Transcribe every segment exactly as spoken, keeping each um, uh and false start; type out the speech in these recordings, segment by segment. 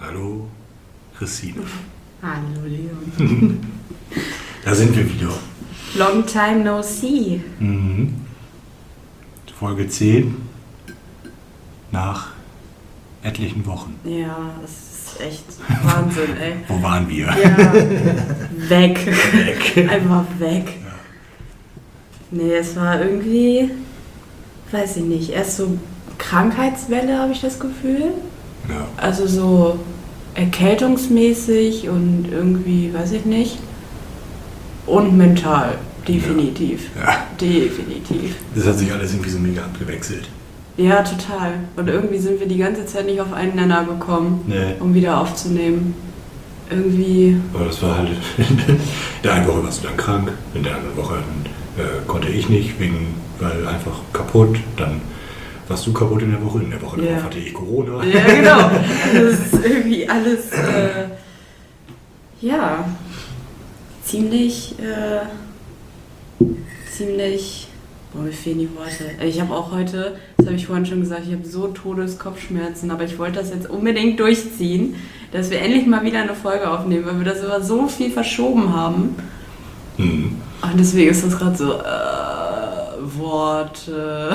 Hallo, Christine. Hallo, Leon. Da sind wir wieder. Long time no see. Mhm. Folge zehn. Nach etlichen Wochen. Ja, das ist echt Wahnsinn, ey. Wo waren wir? Ja, weg. Weg. Einfach weg. Ja. Nee, es war irgendwie, weiß ich nicht, erst so Krankheitswelle, habe ich das Gefühl. Ja. Also so erkältungsmäßig und irgendwie, weiß ich nicht. Und mental, definitiv. Ja. Definitiv. Das hat sich alles irgendwie so mega abgewechselt. Ja, total. Und irgendwie sind wir die ganze Zeit nicht auf einen Nenner gekommen, Nee. um wieder aufzunehmen. Irgendwie. Aber das war halt. In der einen Woche warst du dann krank, in der anderen Woche äh, konnte ich nicht, wegen, weil einfach kaputt. Dann warst du kaputt in der Woche, in der Woche Ja. darauf hatte ich Corona. Ja, genau. Das ist irgendwie alles, äh, ja, ziemlich, äh, ziemlich, boah, mir fehlen die Worte. Ich habe auch heute, das habe ich vorhin schon gesagt, ich habe so Todeskopfschmerzen, aber ich wollte das jetzt unbedingt durchziehen, dass wir endlich mal wieder eine Folge aufnehmen, weil wir das immer so viel verschoben haben. Mhm. Und deswegen ist das gerade so, äh, Worte,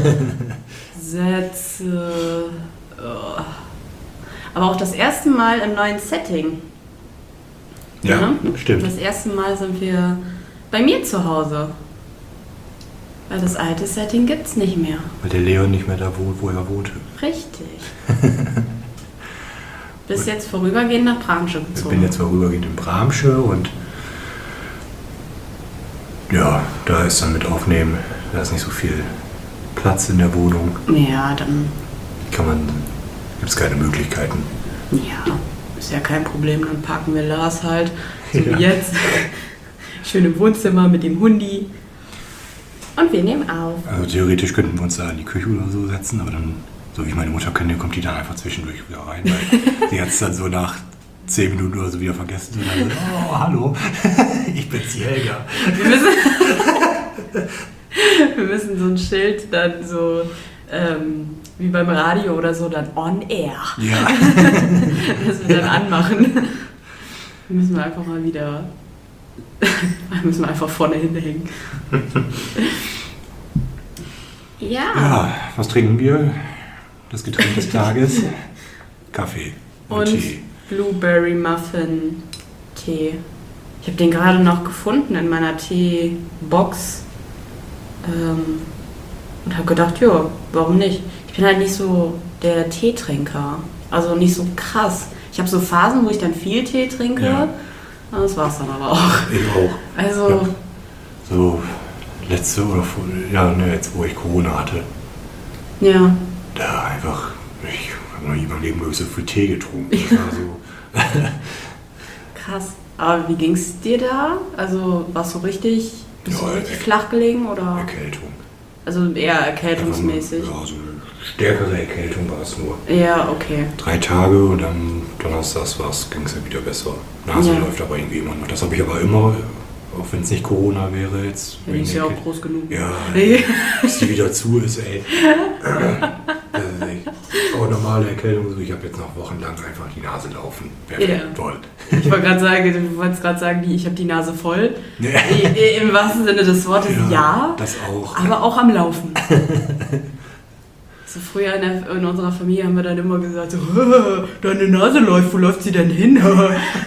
Sätze, oh. Aber auch das erste Mal im neuen Setting. Ja, Ne? stimmt. Das erste Mal sind wir bei mir zu Hause. Weil das alte Setting gibt's nicht mehr. Weil der Leon nicht mehr da wohnt, wo er wohnte. Richtig. Bis jetzt vorübergehend nach Bramsche Ich gezogen. bin jetzt vorübergehend in Bramsche und ja, da ist dann mit Aufnehmen, da ist nicht so viel Platz in der Wohnung. Ja, dann, Kann man, gibt es keine Möglichkeiten. ja, ist ja kein Problem. Dann parken wir Lars halt, so Ja. wie jetzt. Schön im Wohnzimmer mit dem Hundi. Und wir nehmen auf. Also theoretisch könnten wir uns da in die Küche oder so setzen, aber dann, so wie ich meine Mutter kenne, kommt die dann einfach zwischendurch wieder rein, weil die hat es dann so nach zehn Minuten oder so wieder vergessen und dann so, oh, hallo, ich bin's, die Helga. Wir müssen, wir müssen so ein Schild dann so, ähm, wie beim Radio oder so, dann on air. Ja. Das wir dann anmachen. Müssen wir einfach mal wieder, müssen wir einfach vorne hinhängen. Ja. Ja, was trinken wir? Das Getränk des Tages? Kaffee und, Und Tee. Blueberry Muffin Tee. Ich habe den gerade noch gefunden in meiner Teebox ähm, und habe gedacht, ja, warum nicht? Ich bin halt nicht so der Teetrinker, also nicht so krass. Ich habe so Phasen, wo ich dann viel Tee trinke, Ja. aber das war's dann aber auch. Ich auch. Also, Ja. So letzte oder vor, ja, ne, jetzt wo ich Corona hatte, ja, da einfach, ich habe noch nie in meinem Leben so viel Tee getrunken. Das war so, krass. Aber wie ging's dir da? Also warst du richtig, bist du Ja, richtig er- flach gelegen oder? Erkältung. Also eher erkältungsmäßig. Einfach nur, ja, so eine stärkere Erkältung war es nur. Ja, okay. Drei Tage und dann donnerstags ging es ja wieder besser. Nase Ja. läuft aber irgendwie immer noch. Das habe ich aber immer, auch wenn es nicht Corona wäre jetzt. Ja, die wegen ist der ja auch Erkältung. groß genug. Ja, Nee. bis die wieder zu ist, ey. Das ist echt. Aber normale Erkältung, so ich habe jetzt noch wochenlang einfach die Nase laufen. Perfekt, Ja. toll. Ich wollte gerade sagen, du wolltest gerade sagen, die- ich habe die Nase voll. Ja. I- Im wahrsten Sinne des Wortes ja, Das auch. aber auch am Laufen. So früher in, der, in unserer Familie haben wir dann immer gesagt, so, deine Nase läuft, wo läuft sie denn hin? So,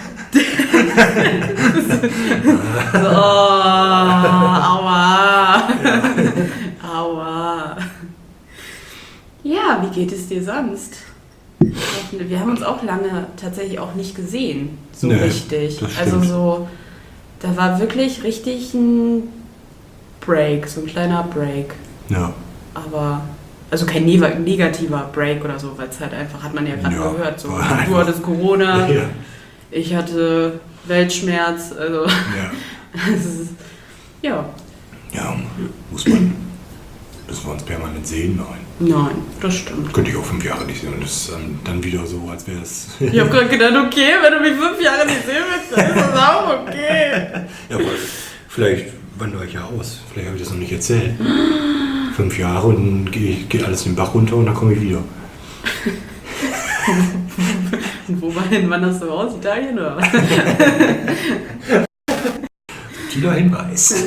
oh, aua. Aua. Ja, wie geht es dir sonst? Wir haben uns auch lange tatsächlich auch nicht gesehen, so Nee, richtig. das Also stimmt. so, da war wirklich richtig ein Break, so ein kleiner Break. Ja. Aber, also kein neg- negativer Break oder so, weil es halt einfach, hat man ja gerade Ja, gehört, so, war du einfach- hattest Corona, Ja. ich hatte Weltschmerz, also, Ja. es ist, ja, Ja, muss man. Müssen wir uns permanent sehen? Nein. nein, das stimmt. Könnte ich auch fünf Jahre nicht sehen. Und das ist ähm, dann wieder so, als wäre es. Ich habe gerade gedacht, okay, wenn du mich fünf Jahre nicht sehen willst, dann ist das auch okay. Ja, aber vielleicht wandere ich ja aus. Vielleicht habe ich das noch nicht erzählt. Fünf Jahre und dann geht, geht alles den Bach runter und dann komme ich wieder. Und wohin wanderst du aus? Italien oder was? Subtiler Hinweis.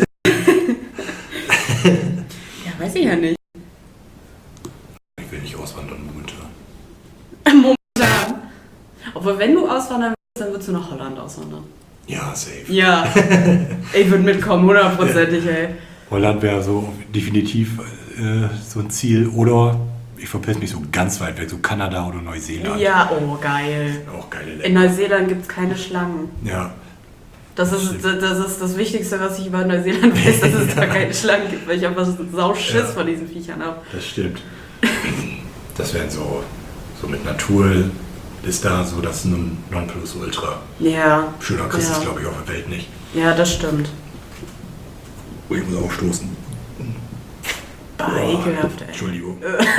Ja, weiß ich ja nicht. Ich will nicht auswandern momentan. Momentan. Obwohl, wenn du auswandern willst, dann würdest du nach Holland auswandern. Ja, safe. Ja. Ich würde mitkommen, hundertprozentig, ey. Holland wäre so definitiv äh, so ein Ziel. Oder ich verpiss mich so ganz weit weg, so Kanada oder Neuseeland. Ja, oh, geil. Auch geile Länder. In Neuseeland gibt es keine Schlangen. Ja. Das ist, das ist das Wichtigste, was ich über Neuseeland weiß, dass es da keine Schlangen gibt, weil ich einfach so Sauschiss ja. von diesen Viechern habe. Das stimmt. Das wären so, so mit Natur ist da so das Nonplusultra. Ja. Schöner kriegst du ja. es, glaube ich, auf der Welt nicht. Ja, das stimmt. Oh, ich muss auch stoßen. Bah, oh, ekelhaft, ey. Entschuldigung.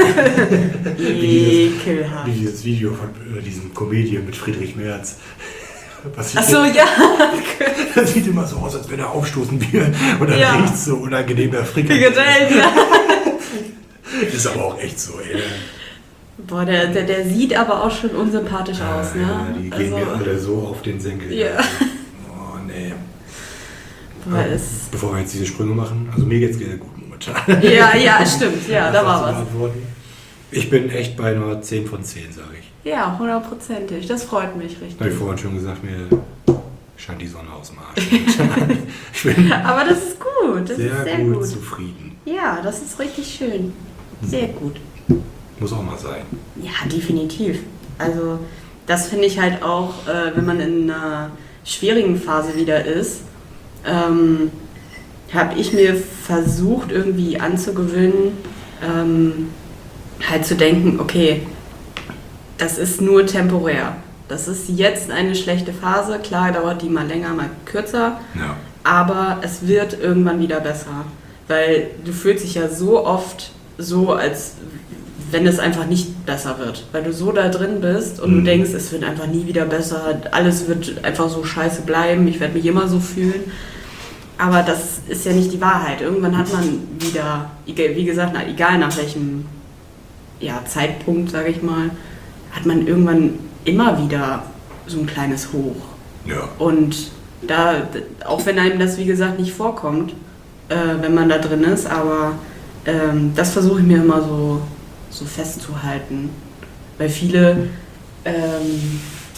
Ekelhaft. Wie dieses Video von äh, diesem Comedian mit Friedrich Merz. Achso, ja. Das sieht immer so aus, als wenn er aufstoßen will. Und dann ja. riecht so unangenehm der Frikadellen. Ja. Ist aber auch echt so, ey. Boah, der, der, der sieht aber auch schon unsympathisch ja, aus, ne? Ja, die gehen also, mir alle so auf den Senkel. Ja. Oh, nee. Boah, ja, ist bevor wir jetzt diese Sprünge machen, also mir geht's sehr gut momentan. Ja, ja, stimmt, ja, da war was. Ich bin echt bei einer zehn von zehn, sage ich. Ja, hundertprozentig. Das freut mich richtig. Habe ich vorhin schon gesagt, mir scheint die Sonne aus dem Arsch. Ich bin aber das ist gut. Das sehr, ist sehr gut, gut zufrieden. Ja, das ist richtig schön. Sehr gut. Muss auch mal sein. Ja, definitiv. Also das finde ich halt auch, äh, wenn man in einer schwierigen Phase wieder ist, ähm, habe ich mir versucht irgendwie anzugewöhnen, ähm, halt zu denken, okay, das ist nur temporär. Das ist jetzt eine schlechte Phase. Klar, dauert die mal länger, mal kürzer. Ja. Aber es wird irgendwann wieder besser. Weil du fühlst dich ja so oft so, als wenn es einfach nicht besser wird. Weil du so da drin bist und mhm. du denkst, es wird einfach nie wieder besser. Alles wird einfach so scheiße bleiben. Ich werde mich immer so fühlen. Aber das ist ja nicht die Wahrheit. Irgendwann hat man wieder, wie gesagt, egal nach welchem ja, Zeitpunkt, sage ich mal, hat man irgendwann immer wieder so ein kleines Hoch. Ja. Und da, auch wenn einem das, wie gesagt, nicht vorkommt, äh, wenn man da drin ist, aber ähm, das versuche ich mir immer so, so festzuhalten. Weil viele, ähm,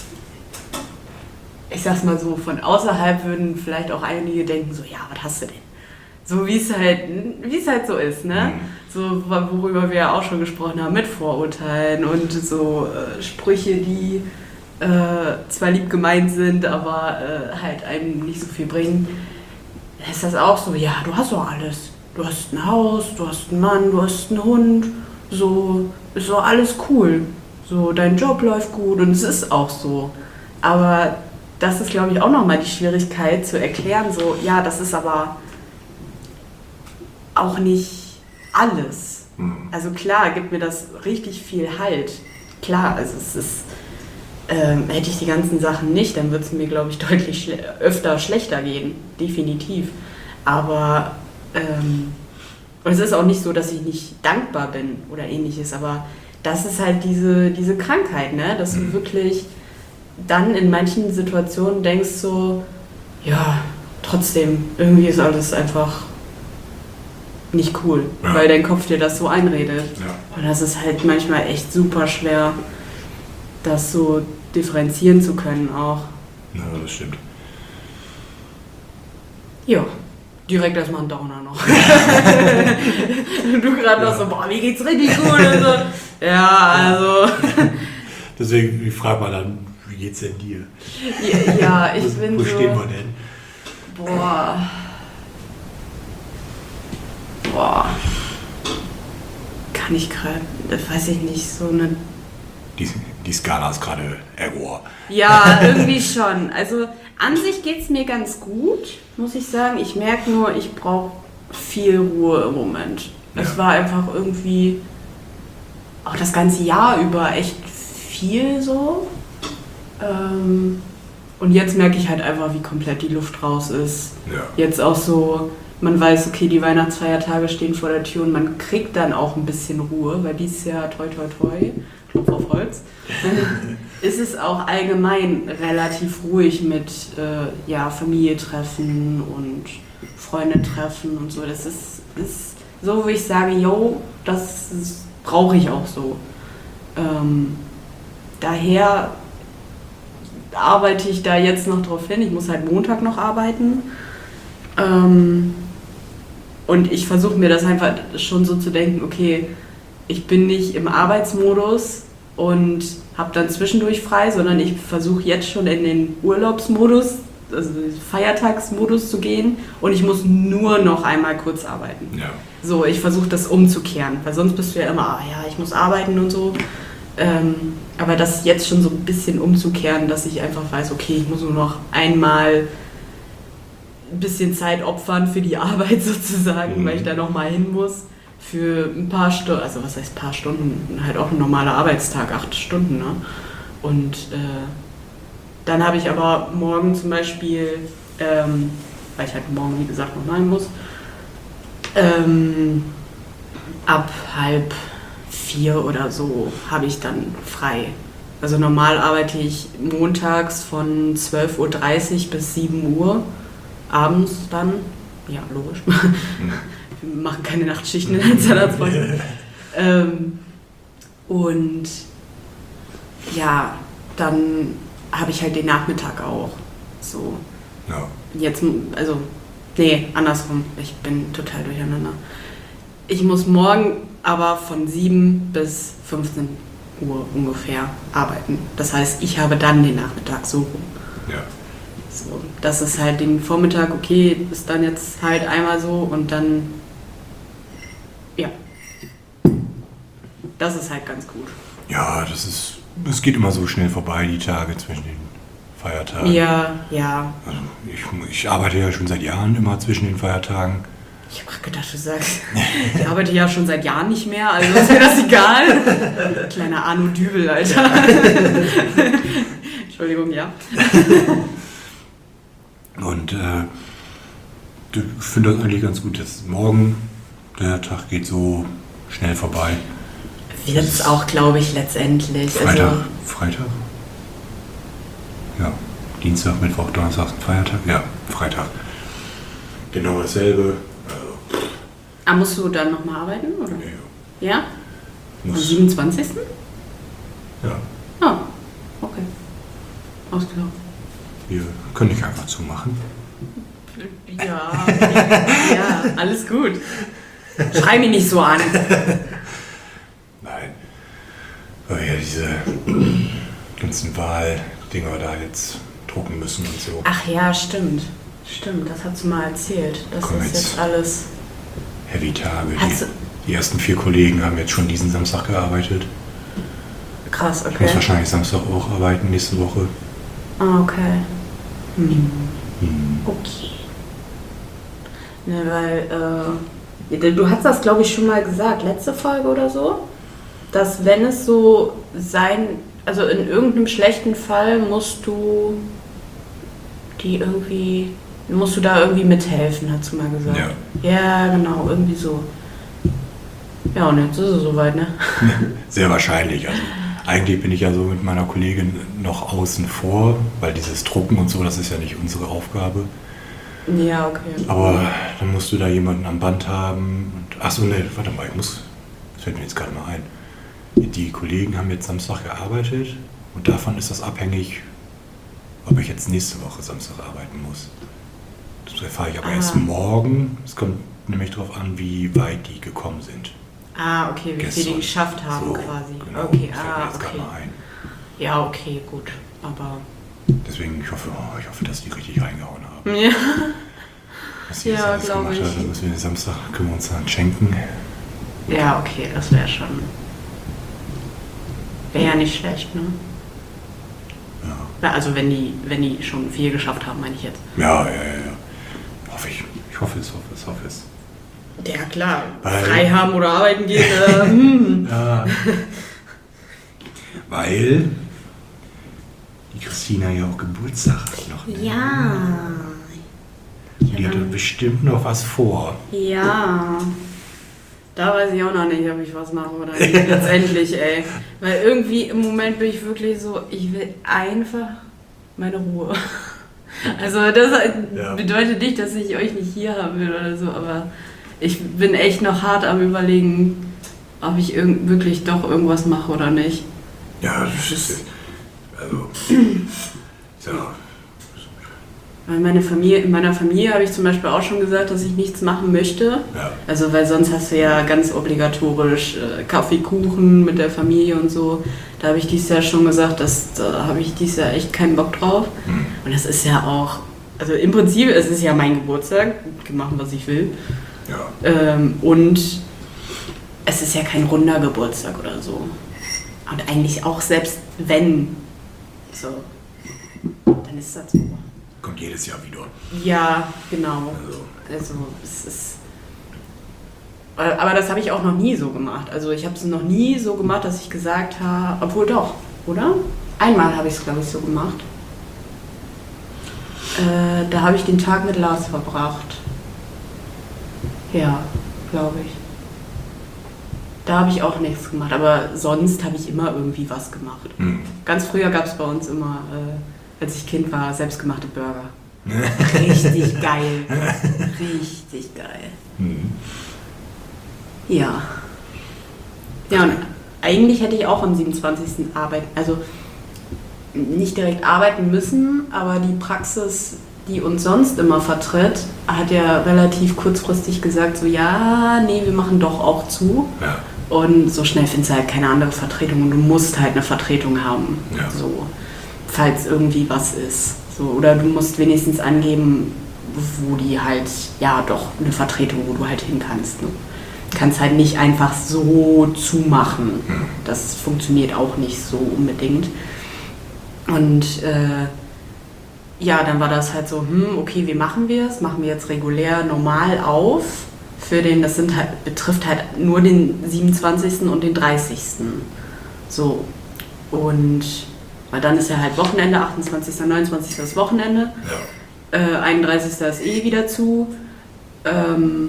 ich sag's mal so, von außerhalb würden vielleicht auch einige denken, so, ja, was hast du denn? So wie es halt, wie es halt so ist, ne? Mhm. So, worüber wir ja auch schon gesprochen haben, mit Vorurteilen und so äh, Sprüche, die äh, zwar lieb gemeint sind, aber äh, halt einem nicht so viel bringen. Da ist das auch so, ja, du hast doch alles. Du hast ein Haus, du hast einen Mann, du hast einen Hund, so, ist doch alles cool. So, dein Job läuft gut und es ist auch so. Aber das ist, glaube ich, auch nochmal die Schwierigkeit zu erklären, so, ja, das ist aber auch nicht alles. Also klar, gibt mir das richtig viel Halt. Klar, also es ist, ähm, hätte ich die ganzen Sachen nicht, dann würde es mir, glaube ich, deutlich schle- öfter schlechter gehen. Definitiv. Aber ähm, und es ist auch nicht so, dass ich nicht dankbar bin oder ähnliches, aber das ist halt diese, diese Krankheit, ne? Dass du wirklich dann in manchen Situationen denkst so, ja, trotzdem, irgendwie ist alles einfach nicht cool, ja. Weil dein Kopf dir das so einredet. Ja. Und das ist halt manchmal echt super schwer, das so differenzieren zu können auch. Ja, das stimmt. Ja, direkt erstmal ein Downer noch. Du gerade ja. noch so, boah, mir geht's richtig gut. Und so. Ja, also. Deswegen, ich frage mal dann, wie geht's denn dir? Ja, ja ich wo, bin wo so... Wo stehen wir denn? Boah... Boah, kann ich gerade, das weiß ich nicht, so eine... Die, die Skala ist gerade Error. Ja, irgendwie schon. Also an sich geht es mir ganz gut, muss ich sagen. Ich merke nur, ich brauche viel Ruhe im Moment. Ja. Es war einfach irgendwie auch das ganze Jahr über echt viel so. Ähm, und jetzt merke ich halt einfach, wie komplett die Luft raus ist. Ja. Jetzt auch so... Man weiß, okay, die Weihnachtsfeiertage stehen vor der Tür und man kriegt dann auch ein bisschen Ruhe, weil dieses Jahr toi toi toi, Klopf auf Holz, ist es auch allgemein relativ ruhig mit äh, ja, Familie treffen und Freunde treffen und so. Das ist, ist so, wo ich sage, yo, das brauche ich auch so. Ähm, daher arbeite ich da jetzt noch drauf hin. Ich muss halt Montag noch arbeiten. Ähm, und ich versuche mir das einfach schon so zu denken, okay, ich bin nicht im Arbeitsmodus und habe dann zwischendurch frei, sondern ich versuche jetzt schon in den Urlaubsmodus, also Feiertagsmodus zu gehen und ich muss nur noch einmal kurz arbeiten. Ja. So, ich versuche das umzukehren, weil sonst bist du ja immer, ah, ja, ich muss arbeiten und so. Ähm, aber das jetzt schon so ein bisschen umzukehren, dass ich einfach weiß, okay, ich muss nur noch einmal ein bisschen Zeit opfern für die Arbeit sozusagen, mhm. weil ich da nochmal hin muss. Für ein paar Stunden, also was heißt paar Stunden, halt auch ein normaler Arbeitstag, acht Stunden. Ne? Und äh, dann habe ich aber morgen zum Beispiel, ähm, weil ich halt morgen, wie gesagt, noch rein muss, ähm, ab halb vier oder so habe ich dann frei. Also normal arbeite ich montags von zwölf Uhr dreißig bis sieben Uhr, abends dann, ja logisch, wir machen keine Nachtschichten in der Zahnarztpraxis. ähm, und ja, dann habe ich halt den Nachmittag auch. So. Ja. Jetzt, also, nee, andersrum, ich bin total durcheinander. Ich muss morgen aber von sieben bis fünfzehn Uhr ungefähr arbeiten. Das heißt, ich habe dann den Nachmittag so rum. Ja. So, das ist halt den Vormittag, okay, ist dann jetzt halt einmal so und dann, ja. Das ist halt ganz gut. Ja, das ist, es geht immer so schnell vorbei, die Tage zwischen den Feiertagen. Ja, ja. Also ich, ich arbeite ja schon seit Jahren immer zwischen den Feiertagen. Ich habe gerade gedacht, du sagst, ich arbeite ja schon seit Jahren nicht mehr, also ist mir das egal. Kleiner Arno Dübel, Alter. Entschuldigung, ja. Und äh, ich finde das eigentlich ganz gut, dass morgen der Tag geht so schnell vorbei. Wird es auch, glaube ich, letztendlich. Freitag, also Freitag? Ja, Dienstag, Mittwoch, Donnerstag ist ein Feiertag? Ja, Freitag. Genau dasselbe. Also, ah, musst du dann nochmal arbeiten, oder? Ja. Ja? Am Muss, siebenundzwanzigsten ja, Ah, okay. Alles klar. wir können nicht einfach zumachen. Ja, ja, alles gut. Schrei mich nicht so an. Nein. Weil wir ja diese ganzen Wahldinger da jetzt drucken müssen und so. Ach ja, stimmt. Stimmt, das hast du mal erzählt. Das Komm ist jetzt. jetzt alles. Heavy-Tage. Hast du- Die, die ersten vier Kollegen haben jetzt schon diesen Samstag gearbeitet. Krass, Ich muss okay. wahrscheinlich Samstag auch arbeiten, nächste Woche. Ah, okay. Hm. Hm. Okay. Ne, weil, äh, du hast das, glaube ich, schon mal gesagt, letzte Folge oder so, dass wenn es so sein, also in irgendeinem schlechten Fall musst du die irgendwie, musst du da irgendwie mithelfen, hast du mal gesagt. Ja. Ja, genau, irgendwie so. Ja, und jetzt ist es soweit, ne? Sehr wahrscheinlich. Also eigentlich bin ich ja so mit meiner Kollegin noch außen vor, weil dieses Drucken und so, das ist ja nicht unsere Aufgabe. Ja, okay. Aber dann musst du da jemanden am Band haben. Und, achso, ne, warte mal, ich muss, das fällt mir jetzt gerade mal ein. Die Kollegen haben jetzt Samstag gearbeitet und davon ist das abhängig, ob ich jetzt nächste Woche Samstag arbeiten muss. Das erfahre ich aber Ah. erst morgen. Es kommt nämlich darauf an, wie weit die gekommen sind. Ah, okay, wie viel Gestern. die geschafft haben So, quasi. Genau, Okay, das fällt mir ah, jetzt gerade okay. mal ein. Ja, okay, gut. Aber. Deswegen, ich hoffe, oh, ich hoffe, dass die richtig reingehauen haben. Ja. Was sie Ja, jetzt alles glaub gemacht ich. hat, dann müssen wir den Samstag, können wir uns dann schenken. Ja, okay, das wäre schon. Wäre ja nicht schlecht, ne? Ja, Na, also wenn die, wenn die schon viel geschafft haben, meine ich jetzt. ja, ja, ja. ja. Hoffe ich. Ich hoffe es, hoffe es, hoffe es. Ja, klar. Weil- Frei haben oder arbeiten gehen. Äh, hm. Ja. Weil die Christina ja auch Geburtstag hat noch. Ne? Ja. Die hat doch bestimmt noch was vor. Ja. Da weiß ich auch noch nicht, ob ich was mache oder nicht. Letztendlich, ey. Weil irgendwie im Moment bin ich wirklich so, ich will einfach meine Ruhe. Also das ja. bedeutet nicht, dass ich euch nicht hier haben will oder so, aber ich bin echt noch hart am Überlegen, ob ich irg- wirklich doch irgendwas mache oder nicht. Ja, das ist... Also... ja... Weil meine Familie, in meiner Familie habe ich zum Beispiel auch schon gesagt, dass ich nichts machen möchte. Ja. Also weil sonst hast du ja ganz obligatorisch äh, Kaffee, Kuchen mit der Familie und so. Da habe ich dieses Jahr schon gesagt, dass, da habe ich dieses Jahr echt keinen Bock drauf. Hm. Und das ist ja auch, also im Prinzip, es ist ja mein Geburtstag, ich kann machen, was ich will. Ja. Ähm, und es ist ja kein runder Geburtstag oder so. Und eigentlich auch selbst wenn, so, dann ist das so. Kommt jedes Jahr wieder. Ja, genau. Also, also es ist. Aber das habe ich auch noch nie so gemacht. Also ich habe es noch nie so gemacht, dass ich gesagt habe, obwohl doch, oder? Einmal habe ich es, glaube ich, so gemacht. Äh, da habe ich den Tag mit Lars verbracht. Ja, glaube ich. Da habe ich auch nichts gemacht, aber sonst habe ich immer irgendwie was gemacht. Hm. Ganz früher gab es bei uns immer... Äh, als ich Kind war, selbstgemachte Burger. Richtig geil. Richtig geil. Mhm. Ja. Ja, und eigentlich hätte ich auch am siebenundzwanzigsten arbeiten, also nicht direkt arbeiten müssen, aber die Praxis, die uns sonst immer vertritt, hat ja relativ kurzfristig gesagt, so ja, nee, wir machen doch auch zu. Ja. Und so schnell findest du halt keine andere Vertretung und du musst halt eine Vertretung haben. Ja. So. Falls irgendwie was ist. So, oder du musst wenigstens angeben, wo die halt, ja doch, eine Vertretung, wo du halt hin kannst. Ne? Du kannst halt nicht einfach so zumachen. Das funktioniert auch nicht so unbedingt. Und äh, ja, dann war das halt so, hm, okay, wie machen wir es? Machen wir jetzt regulär normal auf. Für den, das sind halt, betrifft halt nur den siebenundzwanzigsten und den dreißigsten So. Und weil dann ist ja halt Wochenende, achtundzwanzigsten neunundzwanzigsten ist Wochenende, ja. äh, einunddreißigsten ist eh wieder zu, ähm,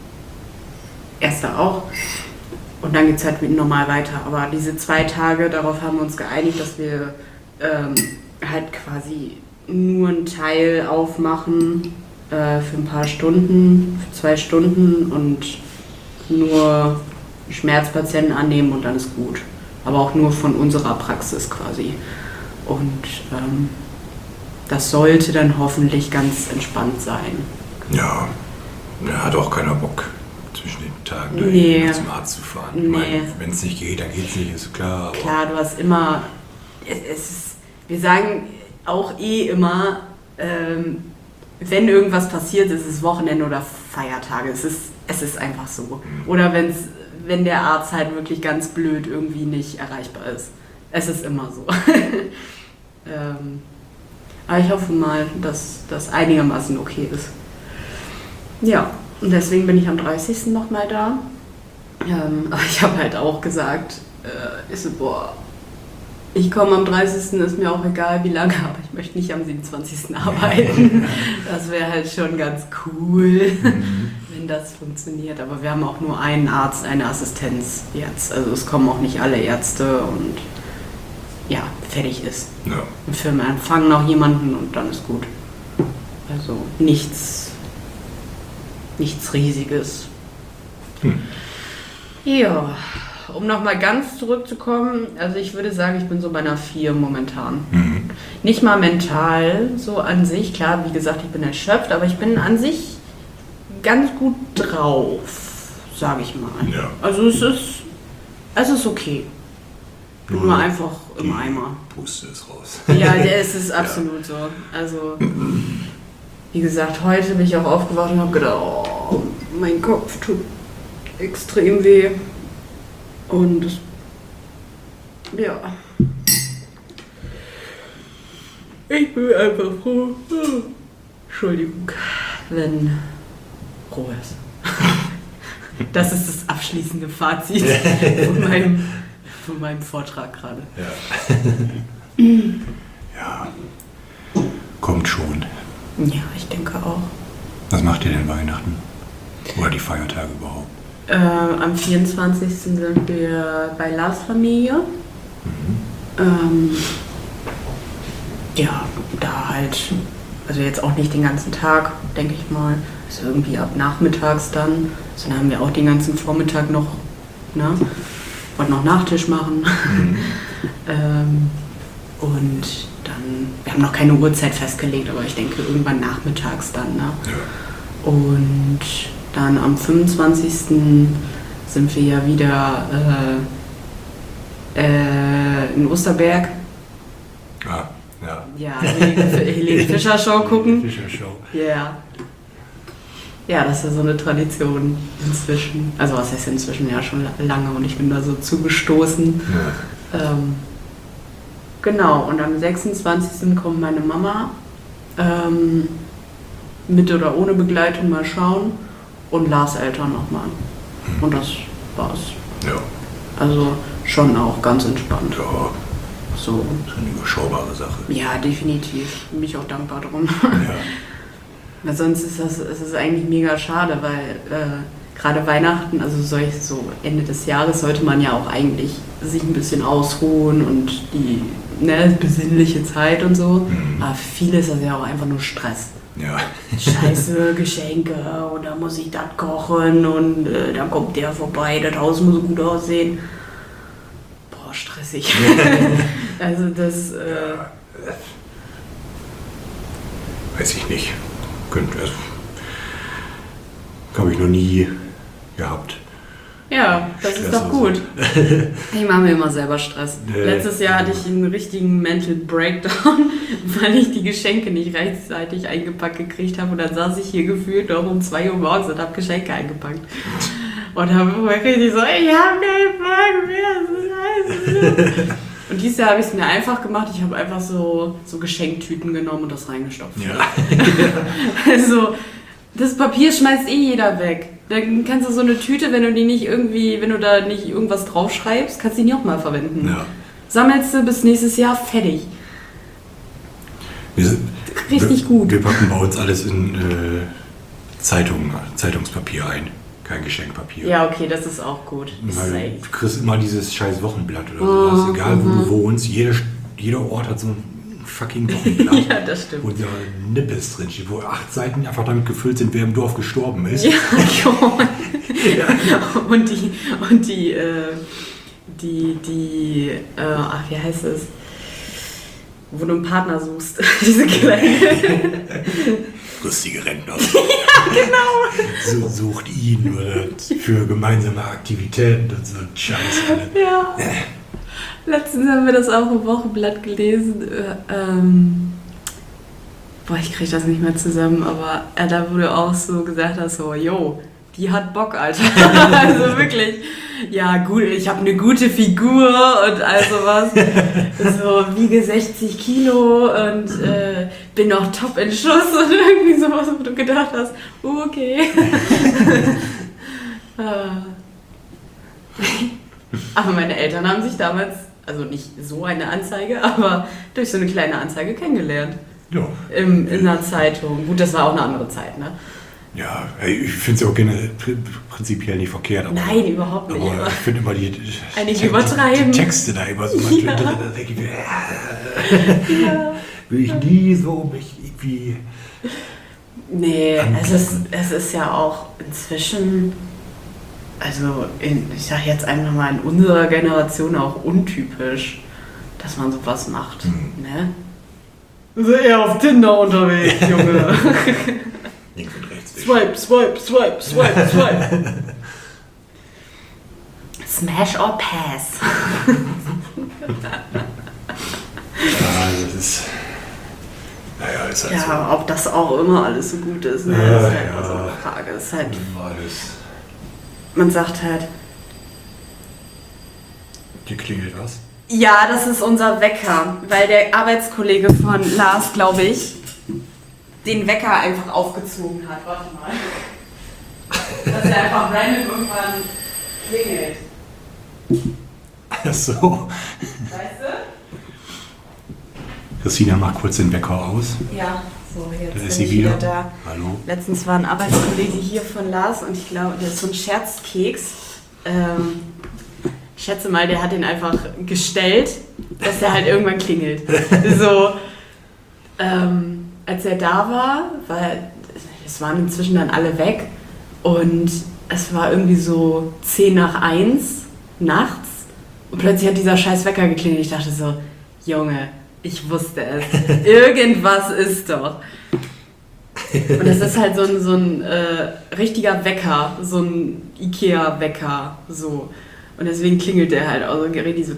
erster auch und dann geht es halt normal weiter. Aber diese zwei Tage, darauf haben wir uns geeinigt, dass wir ähm, halt quasi nur einen Teil aufmachen äh, für ein paar Stunden, für zwei Stunden und nur Schmerzpatienten annehmen und dann ist gut. Aber auch nur von unserer Praxis quasi. Und ähm, das sollte dann hoffentlich ganz entspannt sein. Ja, er hat auch keiner Bock, zwischen den Tagen nee. zum Arzt zu fahren. Nee. Wenn es nicht geht, dann geht es nicht, ist klar. Aber klar, du hast immer, es, es ist, wir sagen auch eh immer, ähm, wenn irgendwas passiert, ist es Wochenende oder Feiertage. Es ist, es ist einfach so. Mhm. Oder wenn's, wenn der Arzt halt wirklich ganz blöd irgendwie nicht erreichbar ist. Es ist immer so. ähm, aber ich hoffe mal, dass das einigermaßen okay ist. Ja, und deswegen bin ich am dreißigsten nochmal da. Ähm, aber ich habe halt auch gesagt, äh, ich so, boah, ich komme am dreißigsten ist mir auch egal wie lange, aber ich möchte nicht am siebenundzwanzigsten arbeiten. Das wäre halt schon ganz cool, mhm. wenn das funktioniert. Aber wir haben auch nur einen Arzt, eine Assistenz jetzt. Also es kommen auch nicht alle Ärzte und ja, fertig ist. Ja. Und für den Empfang noch jemanden und dann ist gut. Also nichts, nichts Riesiges. Hm. Ja, um nochmal ganz zurückzukommen, also ich würde sagen, ich bin so bei einer vier momentan. Mhm. Nicht mal mental, so an sich, klar, wie gesagt, ich bin erschöpft, aber ich bin an sich ganz gut drauf, sage ich mal. Ja. Also es ist, es ist okay. Nur, nur einfach im Eimer. Puste ist raus. Ja, es ist absolut ja. so. Also, wie gesagt, heute bin ich auch aufgewacht und habe gedacht, oh, mein Kopf tut extrem weh. Und ja, ich bin einfach froh, Entschuldigung, wenn Ruhe ist. Das ist das abschließende Fazit von meinem, von meinem Vortrag gerade. Ja. Ja, kommt schon. Ja, ich denke auch. Was macht ihr denn Weihnachten? Oder die Feiertage überhaupt? Äh, am vierundzwanzigsten sind wir bei Lars Familie. Mhm. Ähm, ja, da halt, also jetzt auch nicht den ganzen Tag, denke ich mal. Also irgendwie ab nachmittags dann. Also dann haben wir auch den ganzen Vormittag noch, ne? Wollten noch Nachtisch machen. Mhm. ähm, und dann, wir haben noch keine Uhrzeit festgelegt, aber ich denke irgendwann nachmittags dann, ne? Ja. Und dann am fünfundzwanzigsten sind wir ja wieder äh, äh, in Osterberg. Ah, ja. Ja, Helene Helene Fischer Show gucken. Fischer Show. Ja. Yeah. Ja, das ist ja so eine Tradition inzwischen. Also was heißt inzwischen ja schon lange und ich bin da so zugestoßen. Ja. Ähm, genau, und am sechsundzwanzigsten kommt meine Mama. Ähm, mit oder ohne Begleitung mal schauen. Und Lars Eltern nochmal. Und das war's. Ja. Also schon auch ganz entspannt. Ja, So. das ist eine überschaubare Sache. Ja, definitiv. Bin ich auch dankbar drum. Ja. Weil sonst ist das, ist das eigentlich mega schade, weil äh, gerade Weihnachten, also solch, so Ende des Jahres, sollte man ja auch eigentlich sich ein bisschen ausruhen und die ne, besinnliche Zeit und so. Mhm. Aber viele ist das ja auch einfach nur Stress. Ja. Scheiße, Geschenke und da muss ich das kochen und äh, dann kommt der vorbei, das Haus muss gut aussehen. Boah, stressig. Also das... Äh, Weiß ich nicht. Könnte, also, habe ich noch nie gehabt. ja, das Stress ist doch also. gut. Ich mache mir immer selber Stress. Nee. Letztes Jahr hatte ich einen richtigen Mental Breakdown, weil ich die Geschenke nicht rechtzeitig eingepackt gekriegt habe. Und dann saß ich hier gefühlt noch um zwei Uhr morgens und habe Geschenke eingepackt. Und habe richtig so, ich habe keinen Bock mehr, das ist scheiße. Und dieses Jahr habe ich es mir einfach gemacht. Ich habe einfach so, so Geschenktüten genommen und das reingestopft. Ja. Also, das Papier schmeißt eh jeder weg. Dann kannst du so eine Tüte, wenn du die nicht irgendwie, wenn du da nicht irgendwas draufschreibst, kannst du die nicht auch mal verwenden. Ja. Sammelst du bis nächstes Jahr fertig. Wir sind, Richtig wir, gut. Wir packen bei uns alles in äh, Zeitung, Zeitungspapier ein. Kein Geschenkpapier. Ja, okay, das ist auch gut. Das ist Weil echt- du kriegst immer dieses scheiß Wochenblatt oder sowas. Mhm, Egal wo mhm. du wohnst, jeder, jeder Ort hat so ein fucking Wochenblatt. Ja, das stimmt. Wo da Nippes drin steht, wo acht Seiten einfach damit gefüllt sind, wer im Dorf gestorben ist. Ja, und die, und die, äh, die, die, äh, ach, wie heißt es? Wo du einen Partner suchst. Diese kleine. Lustige Rentner. Ja, genau. So, sucht ihn oder für gemeinsame Aktivitäten und so ein Scheiß. Ja. Letztens haben wir das auch im Wochenblatt gelesen. äh, Ähm, boah, ich krieg das nicht mehr zusammen, aber äh, da wurde auch so gesagt, dass so, yo, die hat Bock, Alter. Also wirklich, ja gut, ich habe eine gute Figur und all sowas. So wiege sechzig Kilo und äh, bin noch top in Schuss und irgendwie sowas, wo du gedacht hast, uh, okay. Aber meine Eltern haben sich damals, also nicht so eine Anzeige, aber durch so eine kleine Anzeige kennengelernt. Ja. Im, in einer Zeitung. Gut, das war auch eine andere Zeit, ne? Ja, ich finde es ja auch generell pr- prinzipiell nicht verkehrt. Aber, Nein, überhaupt nicht. aber ich finde immer die, Einige die, übertreiben. die Texte da immer so manchmal Ja. drin, da denke ich mir, äh, Ja. will ich nie so mich irgendwie... Nee, es Anklicken. ist, es ist ja auch inzwischen, also in, ich sag jetzt einfach mal in unserer Generation auch untypisch, dass man sowas macht. Mhm. Ne? Ist ja eher auf Tinder unterwegs, Junge. Links und rechts nicht. Swipe, swipe, swipe, swipe, swipe. Smash or pass. Ja, das ist... Naja, ist halt Ja, ob das auch immer alles so gut ist, ne? Ja, Das ist halt ja. immer so eine Frage. Das ist halt, so. Alles. man sagt halt, Hier klingelt was. ja, das ist unser Wecker, weil der Arbeitskollege von Lars, glaube ich, den Wecker einfach aufgezogen hat. Warte mal. Dass er einfach random irgendwann klingelt. Ach so. Weißt du? Christina macht kurz den Wecker aus. Ja, So, jetzt Da bin ist sie ich wieder wieder. da. Hallo. Letztens war ein Arbeitskollege hier von Lars und ich glaube, der ist so ein Scherzkeks. Ähm, ich schätze mal, der hat den einfach gestellt, dass der halt irgendwann klingelt. So, ähm, als er da war, weil es waren inzwischen dann alle weg und es war irgendwie so zehn nach eins nachts und plötzlich hat dieser scheiß Wecker geklingelt. Ich dachte so, Junge, ich wusste es. Irgendwas ist doch. Und es ist halt so ein, so ein äh, richtiger Wecker, so ein Ikea-Wecker, so. Und deswegen klingelt der halt auch so ein Gerät, die so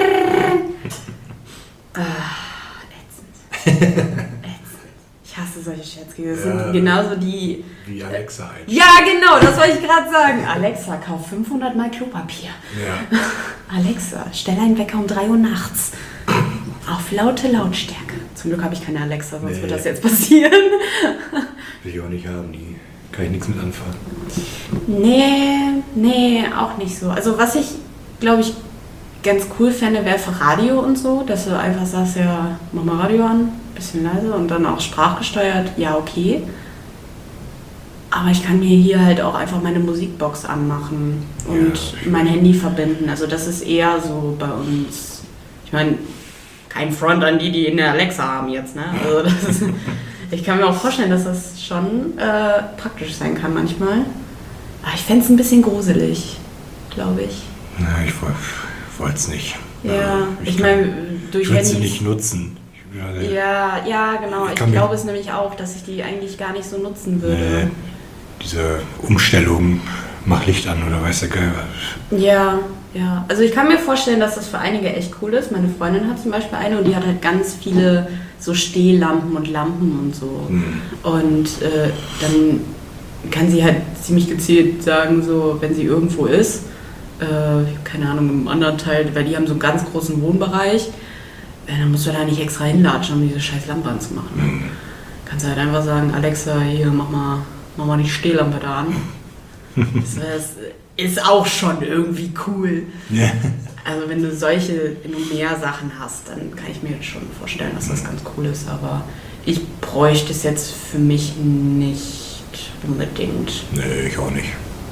ah, ätzend. Ätzend. Ich hasse solche Scherzkekse. Das Ja. sind genauso die... Wie Alexa halt. Ja, genau, das wollte ich gerade sagen. Alexa, kauf fünfhundert Mal Klopapier. Ja. Alexa, stell einen Wecker um drei Uhr nachts. Auf laute Lautstärke. Zum Glück habe ich keine Alexa, sonst Nee. wird das jetzt passieren. Will ich auch nicht haben, die kann ich nichts mit anfangen. Nee, nee, auch nicht so. Also was ich, glaube ich, ganz cool fände, wäre für Radio und so, dass du einfach sagst, ja, mach mal Radio an, bisschen leise und dann auch sprachgesteuert, ja, okay. Aber ich kann mir hier halt auch einfach meine Musikbox anmachen und Ja. mein Handy verbinden. Also das ist eher so bei uns, ich meine, kein Front an die, die eine Alexa haben jetzt, ne? Also das ist, ich kann mir auch vorstellen, dass das schon äh, praktisch sein kann manchmal. Aber ich fände es ein bisschen gruselig, glaube ich. Na, ich wollte es nicht. Ja, Also, ich kann- meine, durch Ich würde sie Handys... nicht nutzen. Ich, ja, Ja, ja, genau. Ich Ich kann mir- glaube es nämlich auch, dass ich die eigentlich gar nicht so nutzen würde. Nee, diese Umstellung, mach Licht an oder weiß der Geil was. Ja, ja. Also ich kann mir vorstellen, dass das für einige echt cool ist. Meine Freundin hat zum Beispiel eine und die hat halt ganz viele so Stehlampen und Lampen und so. Hm. Und äh, dann kann sie halt ziemlich gezielt sagen, so wenn sie irgendwo ist, äh, keine Ahnung, im anderen Teil, weil die haben so einen ganz großen Wohnbereich, äh, dann musst du da nicht extra hinlatschen, um diese scheiß Lampe anzumachen. Ne? Hm. Kannst du halt einfach sagen, Alexa, hier, mach mal, mach mal die Stehlampe da an. Das, das ist auch schon irgendwie cool. Ja. Also wenn du solche, wenn du mehr Sachen hast, dann kann ich mir jetzt schon vorstellen, dass das ganz cool ist. Aber ich bräuchte es jetzt für mich nicht unbedingt. Nee, ich auch nicht.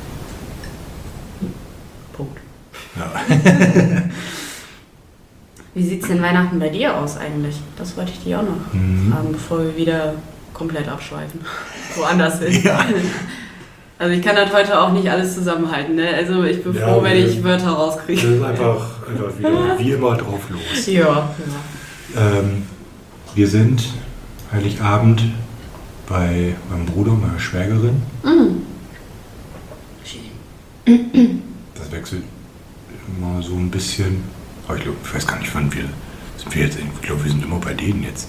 Punkt. Ja. Wie sieht es denn Weihnachten bei dir aus eigentlich? Das wollte ich dir auch noch Mhm. fragen, bevor wir wieder komplett abschweifen. Woanders hin. Ja. Also ich kann das heute auch nicht alles zusammenhalten. Ne? Also ich bin Ja, froh, wenn wir- ich Wörter Das rauskriege. ist einfach, einfach wieder wie immer drauf los. Ja, ja. Ähm, wir sind Heiligabend bei meinem Bruder, meiner Schwägerin. Mhm. Das wechselt immer so ein bisschen. Aber ich glaube, ich weiß gar nicht, wann wir sind wir jetzt. Ich glaube, wir sind immer bei denen jetzt.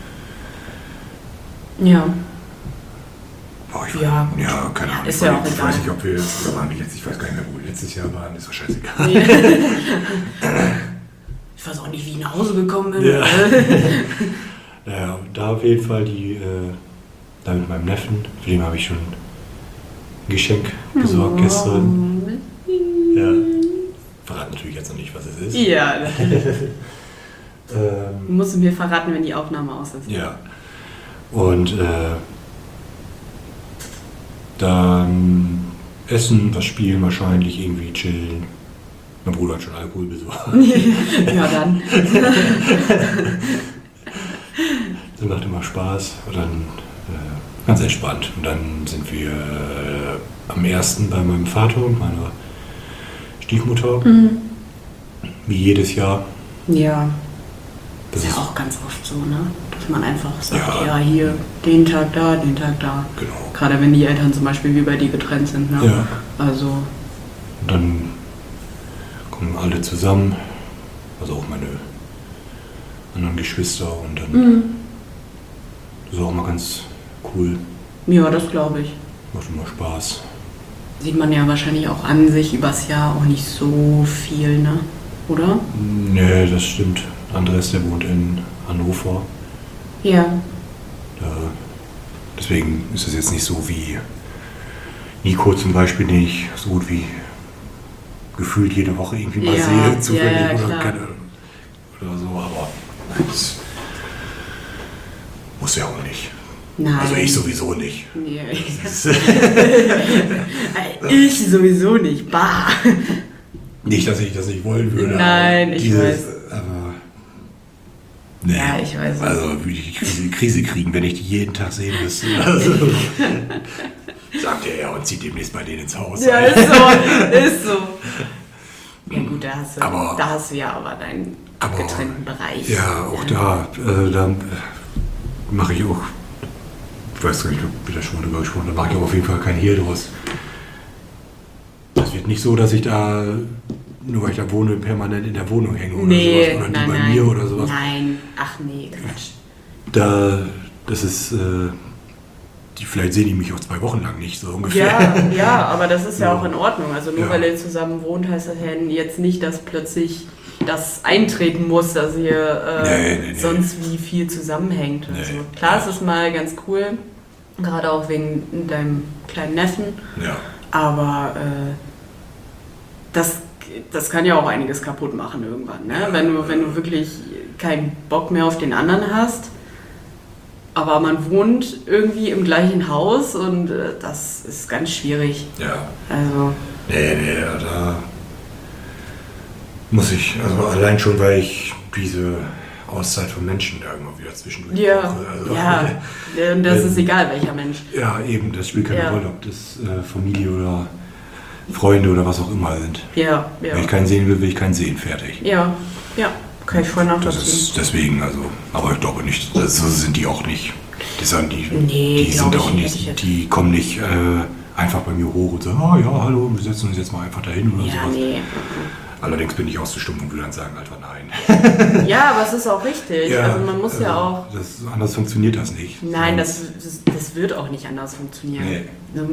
Ja. Boah, ich Ja, weiß, ja, keine Ahnung. ist ich, ja weiß- auch ich egal. weiß nicht, ob wir jetzt, oder waren wir jetzt, ich weiß gar nicht mehr, wo wir letztes Jahr waren, ist doch scheißegal. Ich weiß auch nicht, wie ich nach Hause gekommen bin. Ja. Naja, da auf jeden Fall die, äh, da mit meinem Neffen, für den habe ich schon ein Geschenk besorgt gestern. Ja. Verrat natürlich jetzt noch nicht, was es ist. Ja, du Ähm, musst mir verraten, wenn die Aufnahme aus ist. ja. Und äh, dann essen, was spielen wahrscheinlich, irgendwie chillen. Mein Bruder hat schon Alkohol besorgt. Ja, dann. Das macht immer Spaß. Und dann äh, ganz entspannt. Und dann sind wir äh, am ersten bei meinem Vater und meiner Stiefmutter. Mhm. Wie jedes Jahr. Ja, Das ist ist ja auch ganz oft so, ne? Dass man einfach sagt, Ja. ja, hier, den Tag da, den Tag da. genau. Gerade wenn die Eltern zum Beispiel wie bei dir getrennt sind, ne? Ja. Also, Und dann kommen alle zusammen. Also auch meine anderen Geschwister. Und dann mhm. das ist auch mal ganz cool. Ja, das glaube ich. Macht immer Spaß. Sieht man ja wahrscheinlich auch an sich übers Jahr auch nicht so viel, ne? Oder? Nee, das stimmt. Andres, der wohnt in Hannover. Ja. Da, deswegen ist es jetzt nicht so wie Nico zum Beispiel, den ich so gut wie gefühlt jede Woche irgendwie mal Ja, sehe, zufällig ja, ja, oder, klar. keine, oder so, aber nein, das muss ja auch nicht. Nein. Also ich sowieso nicht. Nee. Ich sowieso nicht. Bah. Nicht, dass ich das nicht wollen würde. Nein, ich dieses, weiß. Aber, nee. Ja, ich weiß. Also würde ich die Krise, Krise kriegen, wenn ich die jeden Tag sehen müsste. Also, sagt er ja und zieht demnächst bei denen ins Haus. Ja, ist so. Ist so. Ja gut, da hast du, aber, da hast du ja aber deinen abgetrennten Bereich. Ja, auch da. Also da mache ich auch, ich weiß gar nicht, ob wir da schon mal drüber gesprochen haben, da mache ich auch auf jeden Fall kein Hehl draus. Das wird nicht so, dass ich da, nur weil ich da wohne, permanent in der Wohnung hänge oder nee, sowas. Oder nein, die bei nein. mir oder sowas. Nein, ach nee, Quatsch. Da, das ist, äh, die, vielleicht sehen die mich auch zwei Wochen lang nicht, so ungefähr. Ja, ja, aber das ist ja, ja auch in Ordnung. Also nur ja. weil ihr zusammen wohnt, heißt das ja jetzt nicht, dass plötzlich das eintreten muss, dass ihr äh, nee, nee, nee. sonst wie viel zusammenhängt. Nee. Also klar, es ist mal ganz cool, gerade auch wegen deinem kleinen Neffen. Ja. Aber äh, das, das kann ja auch einiges kaputt machen irgendwann. Ne? Wenn du, wenn du wirklich keinen Bock mehr auf den anderen hast, aber man wohnt irgendwie im gleichen Haus und äh, das ist ganz schwierig. Ja. Also. Nee, nee, da muss ich, also allein schon, weil ich diese Auszeit von Menschen da immer wieder zwischendurch Ja, brauche. Also, ja. Und das ähm, ist egal, welcher Mensch. Ja, eben, das spielt keine Ja. Rolle, ob das äh, Familie oder Freunde oder was auch immer sind. Ja, ja. Wenn ich keinen sehen will, will ich keinen sehen, fertig. Ja, ja, kann ich voll Das nachvollziehen. ist deswegen, also, aber ich glaube nicht, das, so sind die auch nicht. Die, sind, die, Nee, die glaub sind ich auch nicht. nicht, die kommen nicht äh, einfach bei mir hoch und sagen, ah ja, hallo, wir setzen uns jetzt mal einfach dahin oder Ja, sowas. nee. Allerdings bin ich auch zu stumpf und würde dann sagen, Alter, nein. Ja, aber es ist auch richtig. Ja, also man muss ja also, auch. Das, anders funktioniert das nicht. Nein, Sonst- das, das, das wird auch nicht anders funktionieren. Nee.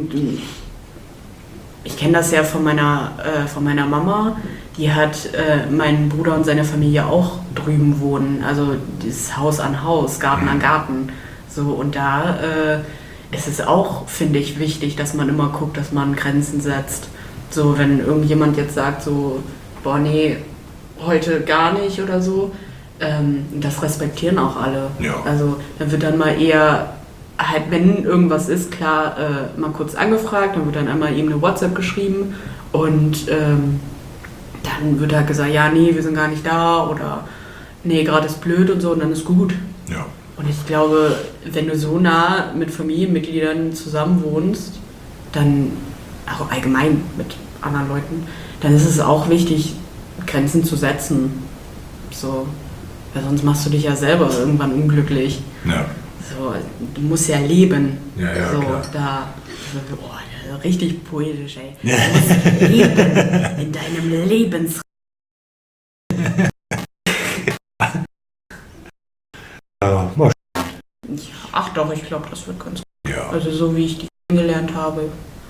Ich kenne das ja von meiner, äh, von meiner Mama. Die hat äh, meinen Bruder und seine Familie auch drüben wohnen. Also dieses Haus an Haus, Garten an Garten. So, und da äh, ist es auch, finde ich, wichtig, dass man immer guckt, dass man Grenzen setzt. So, wenn irgendjemand jetzt sagt, so, boah, nee, heute gar nicht oder so, ähm, das respektieren auch alle. Ja. Also dann wird dann mal eher, halt wenn irgendwas ist, klar, äh, mal kurz angefragt, dann wird dann einmal ihm eine WhatsApp geschrieben und ähm, dann wird halt gesagt, ja, nee, wir sind gar nicht da oder nee, gerade ist blöd und so und dann ist gut. Ja. Und ich glaube, wenn du so nah mit Familienmitgliedern zusammen wohnst, dann, auch allgemein mit anderen Leuten, dann ist es auch wichtig, Grenzen zu setzen. So, weil sonst machst du dich ja selber irgendwann unglücklich. Ja. So, du musst ja leben. Ja, ja, so, klar. da, oh, richtig poetisch, ey. Du musst leben in deinem Lebens. Ja, mal Ja, ach doch, ich glaube, das wird ganz gut. ja. Also so wie ich die kennengelernt habe.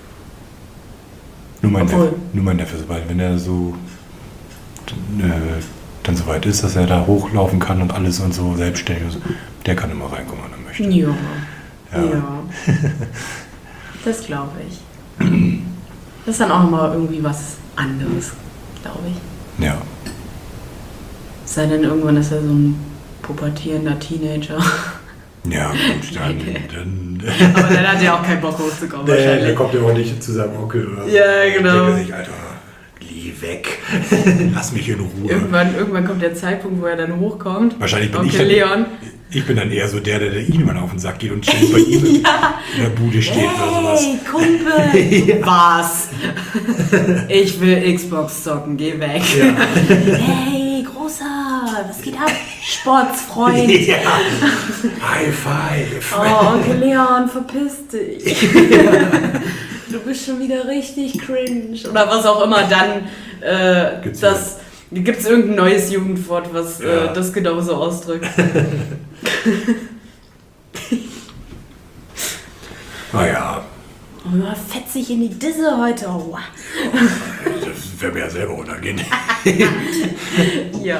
Nur mein, Obwohl- Neffe, nur mein Neffe, sobald, wenn er so äh, dann soweit ist, dass er da hochlaufen kann und alles und so selbstständig ist, der kann immer reinkommen, wenn er möchte. Ja. Ja. Ja. Das glaube ich. Das ist dann auch mal irgendwie was anderes, glaube ich. Ja. Sei denn, irgendwann ist er so ein pubertierender Teenager. Ja, gut, dann. dann Aber dann hat er auch keinen Bock hochzukommen, der, der wahrscheinlich. kommt ja auch nicht zu seinem Onkel oder so. Ja, genau. Denkt er sich, Alter, geh weg. Lass mich in Ruhe. Irgendwann, irgendwann kommt der Zeitpunkt, wo er dann hochkommt. Wahrscheinlich bin Onkel ich dann, Leon. Ich bin dann eher so der, der, der ihm immer auf den Sack geht und ständig bei ihm in der Bude steht oder sowas. Hey, Kumpel! Was? Ich will Xbox zocken, geh weg. Ja. Hey, Großer, was geht ab? Sportsfreund. Ja. High five. Oh, Onkel Leon, verpiss dich. Du bist schon wieder richtig cringe. Oder was auch immer dann. Äh, Gibt's das gibt es irgendein neues Jugendwort, was Ja. äh, das genauso ausdrückt. Naja, Oh, fetzig in die Disse heute. Oh. das wäre mir ja selber untergehen. Ja.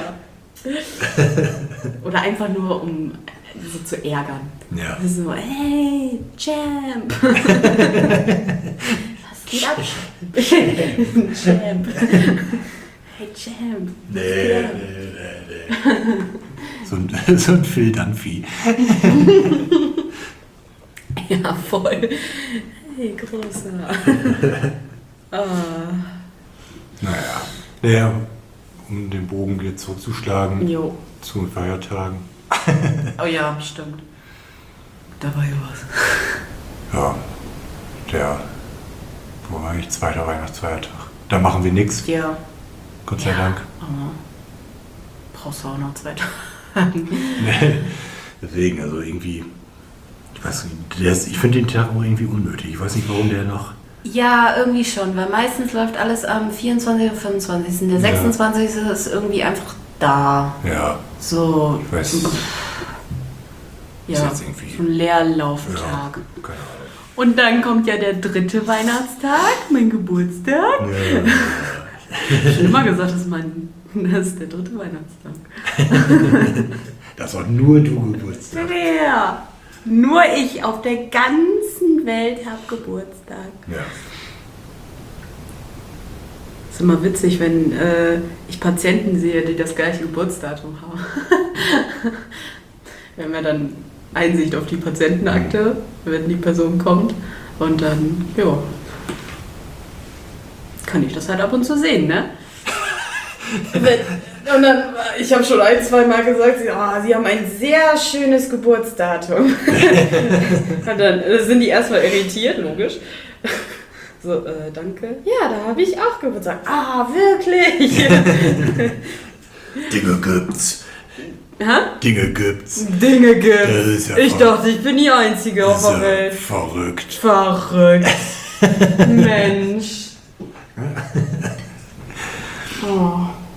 Oder einfach nur, um so zu ärgern. Ja. Das ist so, hey, Champ. Was geht ab? Champ. Hey, Champ. Nee, nee, nee, nee. So ein, so ein Phil Dunphy. Ja, voll. Hey, großer. ah. Naja. Naja, um den Bogen wieder zurückzuschlagen Jo. zu den Feiertagen. Oh ja, stimmt. Da war ja was. Ja, der, wo war ich? Zweiter Weihnachtsfeiertag. Da machen wir nichts, Ja. Gott sei ja. Dank. Oh. Brauchst du auch noch zwei Tage. Nee. Deswegen, also irgendwie, ich weiß nicht, der ist, ich finde den Tag auch irgendwie unnötig. Ich weiß nicht, warum der noch... Ja, irgendwie schon, weil meistens läuft alles am vierundzwanzigsten und fünfundzwanzigsten Der Ja. sechsundzwanzigste ist irgendwie einfach da. Ja, So. ich weiß, Ja, ist jetzt irgendwie... so ein Leerlauftag. Ja, keine Ahnung. Und dann kommt ja der dritte Weihnachtstag, mein Geburtstag. Ja. Ich habe immer gesagt, das ist, mein, das ist der dritte Weihnachtstag. Das war nur du Geburtstag. Ja, nur ich auf der ganzen Welt habe Geburtstag. Ja. Ist immer witzig, wenn äh, ich Patienten sehe, die das gleiche Geburtsdatum haben. Wir haben ja dann Einsicht auf die Patientenakte, wenn die Person kommt. Und dann, ja, kann ich das halt ab und zu sehen, ne? Und dann, ich habe schon ein, zwei Mal gesagt, sie, oh, sie haben ein sehr schönes Geburtsdatum. Und dann äh, sind die erstmal irritiert, logisch. So, äh, danke. Ja, da habe ich auch Geburtstag. Ah, wirklich? Dinge gibt's. Hä? Dinge gibt's. Dinge Das gibt's. ist ja Ich ver- dachte, ich bin die Einzige auf Das ist der ja Welt. verrückt. Verrückt. Mensch. Oh.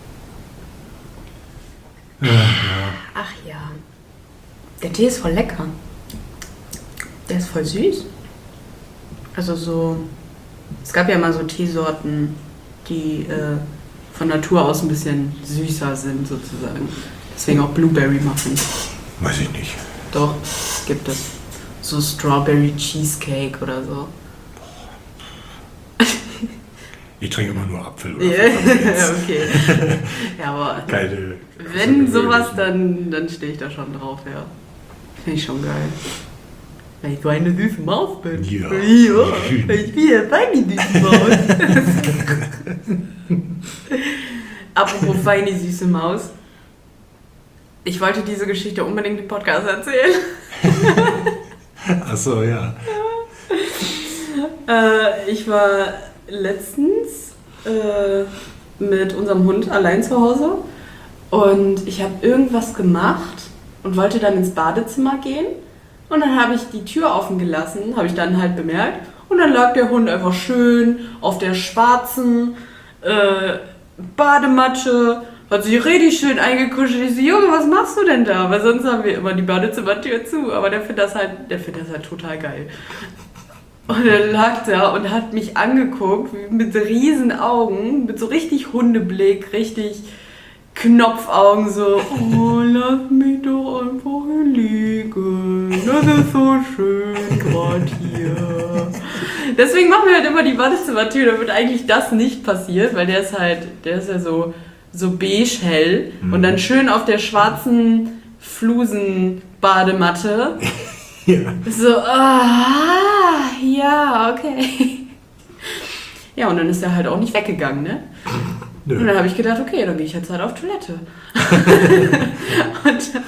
Ach ja. Der Tee ist voll lecker. Der ist voll süß. Also so... Es gab ja mal so Teesorten, die äh, von Natur aus ein bisschen süßer sind, sozusagen. Deswegen auch Blueberry Muffin. Weiß ich nicht. Doch, gibt es. So Strawberry Cheesecake oder so. Ich trinke immer nur Apfel oder Ja, Pfefferminz. okay. Ja, aber Keine... wenn sowas, dann, dann stehe ich da schon drauf, ja. Finde ich schon geil. Weil ich so eine süße Maus bin. Ja. Ja, ich bin ja feine süße Maus. Apropos feine süße Maus. Ich wollte diese Geschichte unbedingt im Podcast erzählen. Achso, ja. Äh, ich war letztens äh, mit unserem Hund allein zu Hause und ich habe irgendwas gemacht und wollte dann ins Badezimmer gehen und dann habe ich die Tür offen gelassen, habe ich dann halt bemerkt und dann lag der Hund einfach schön auf der schwarzen äh, Badematte, hat sich richtig schön eingekuschelt. Ich so, Junge, was machst du denn da? Weil sonst haben wir immer die Badezimmertür zu, aber der findet das halt, der findet das halt total geil. Und er lag da und hat mich angeguckt mit so riesen Augen, mit so richtig Hundeblick, richtig Knopfaugen, so, oh, lass mich doch einfach hier liegen, das ist so schön gerade hier. Deswegen machen wir halt immer die Badezimmertür, damit eigentlich das nicht passiert, weil der ist halt, der ist ja so, so beige hell mhm. und dann schön auf der schwarzen Flusen-Badematte. Ja. So, ah, ja, okay. Ja, und dann ist er halt auch nicht weggegangen, ne? Nö. Und dann habe ich gedacht, okay, dann gehe ich jetzt halt auf Toilette. und dann,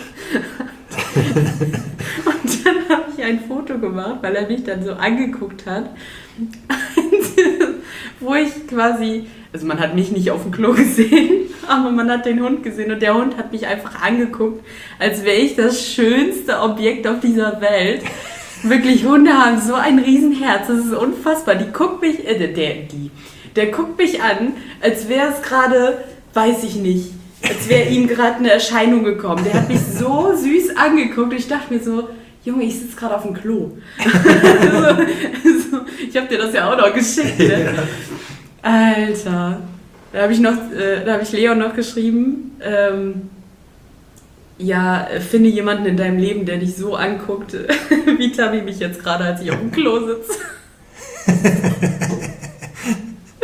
und dann habe ich ein Foto gemacht, weil er mich dann so angeguckt hat, wo ich quasi, also man hat mich nicht auf dem Klo gesehen, aber man hat den Hund gesehen und der Hund hat mich einfach angeguckt, als wäre ich das schönste Objekt auf dieser Welt. Wirklich, Hunde haben so ein Riesenherz, das ist unfassbar. Die guckt mich, äh, der, die, der guckt mich an, als wäre es gerade, weiß ich nicht, als wäre ihm gerade eine Erscheinung gekommen. Der hat mich so süß angeguckt und ich dachte mir so, Junge, ich sitze gerade auf dem Klo. so, so, ich habe dir das ja auch noch geschickt, ne? Ja. Alter. Da habe ich noch, äh, da habe ich Leon noch geschrieben, ähm, ja, finde jemanden in deinem Leben, der dich so anguckt, wie Tabi mich jetzt gerade, als ich auf dem Klo sitze.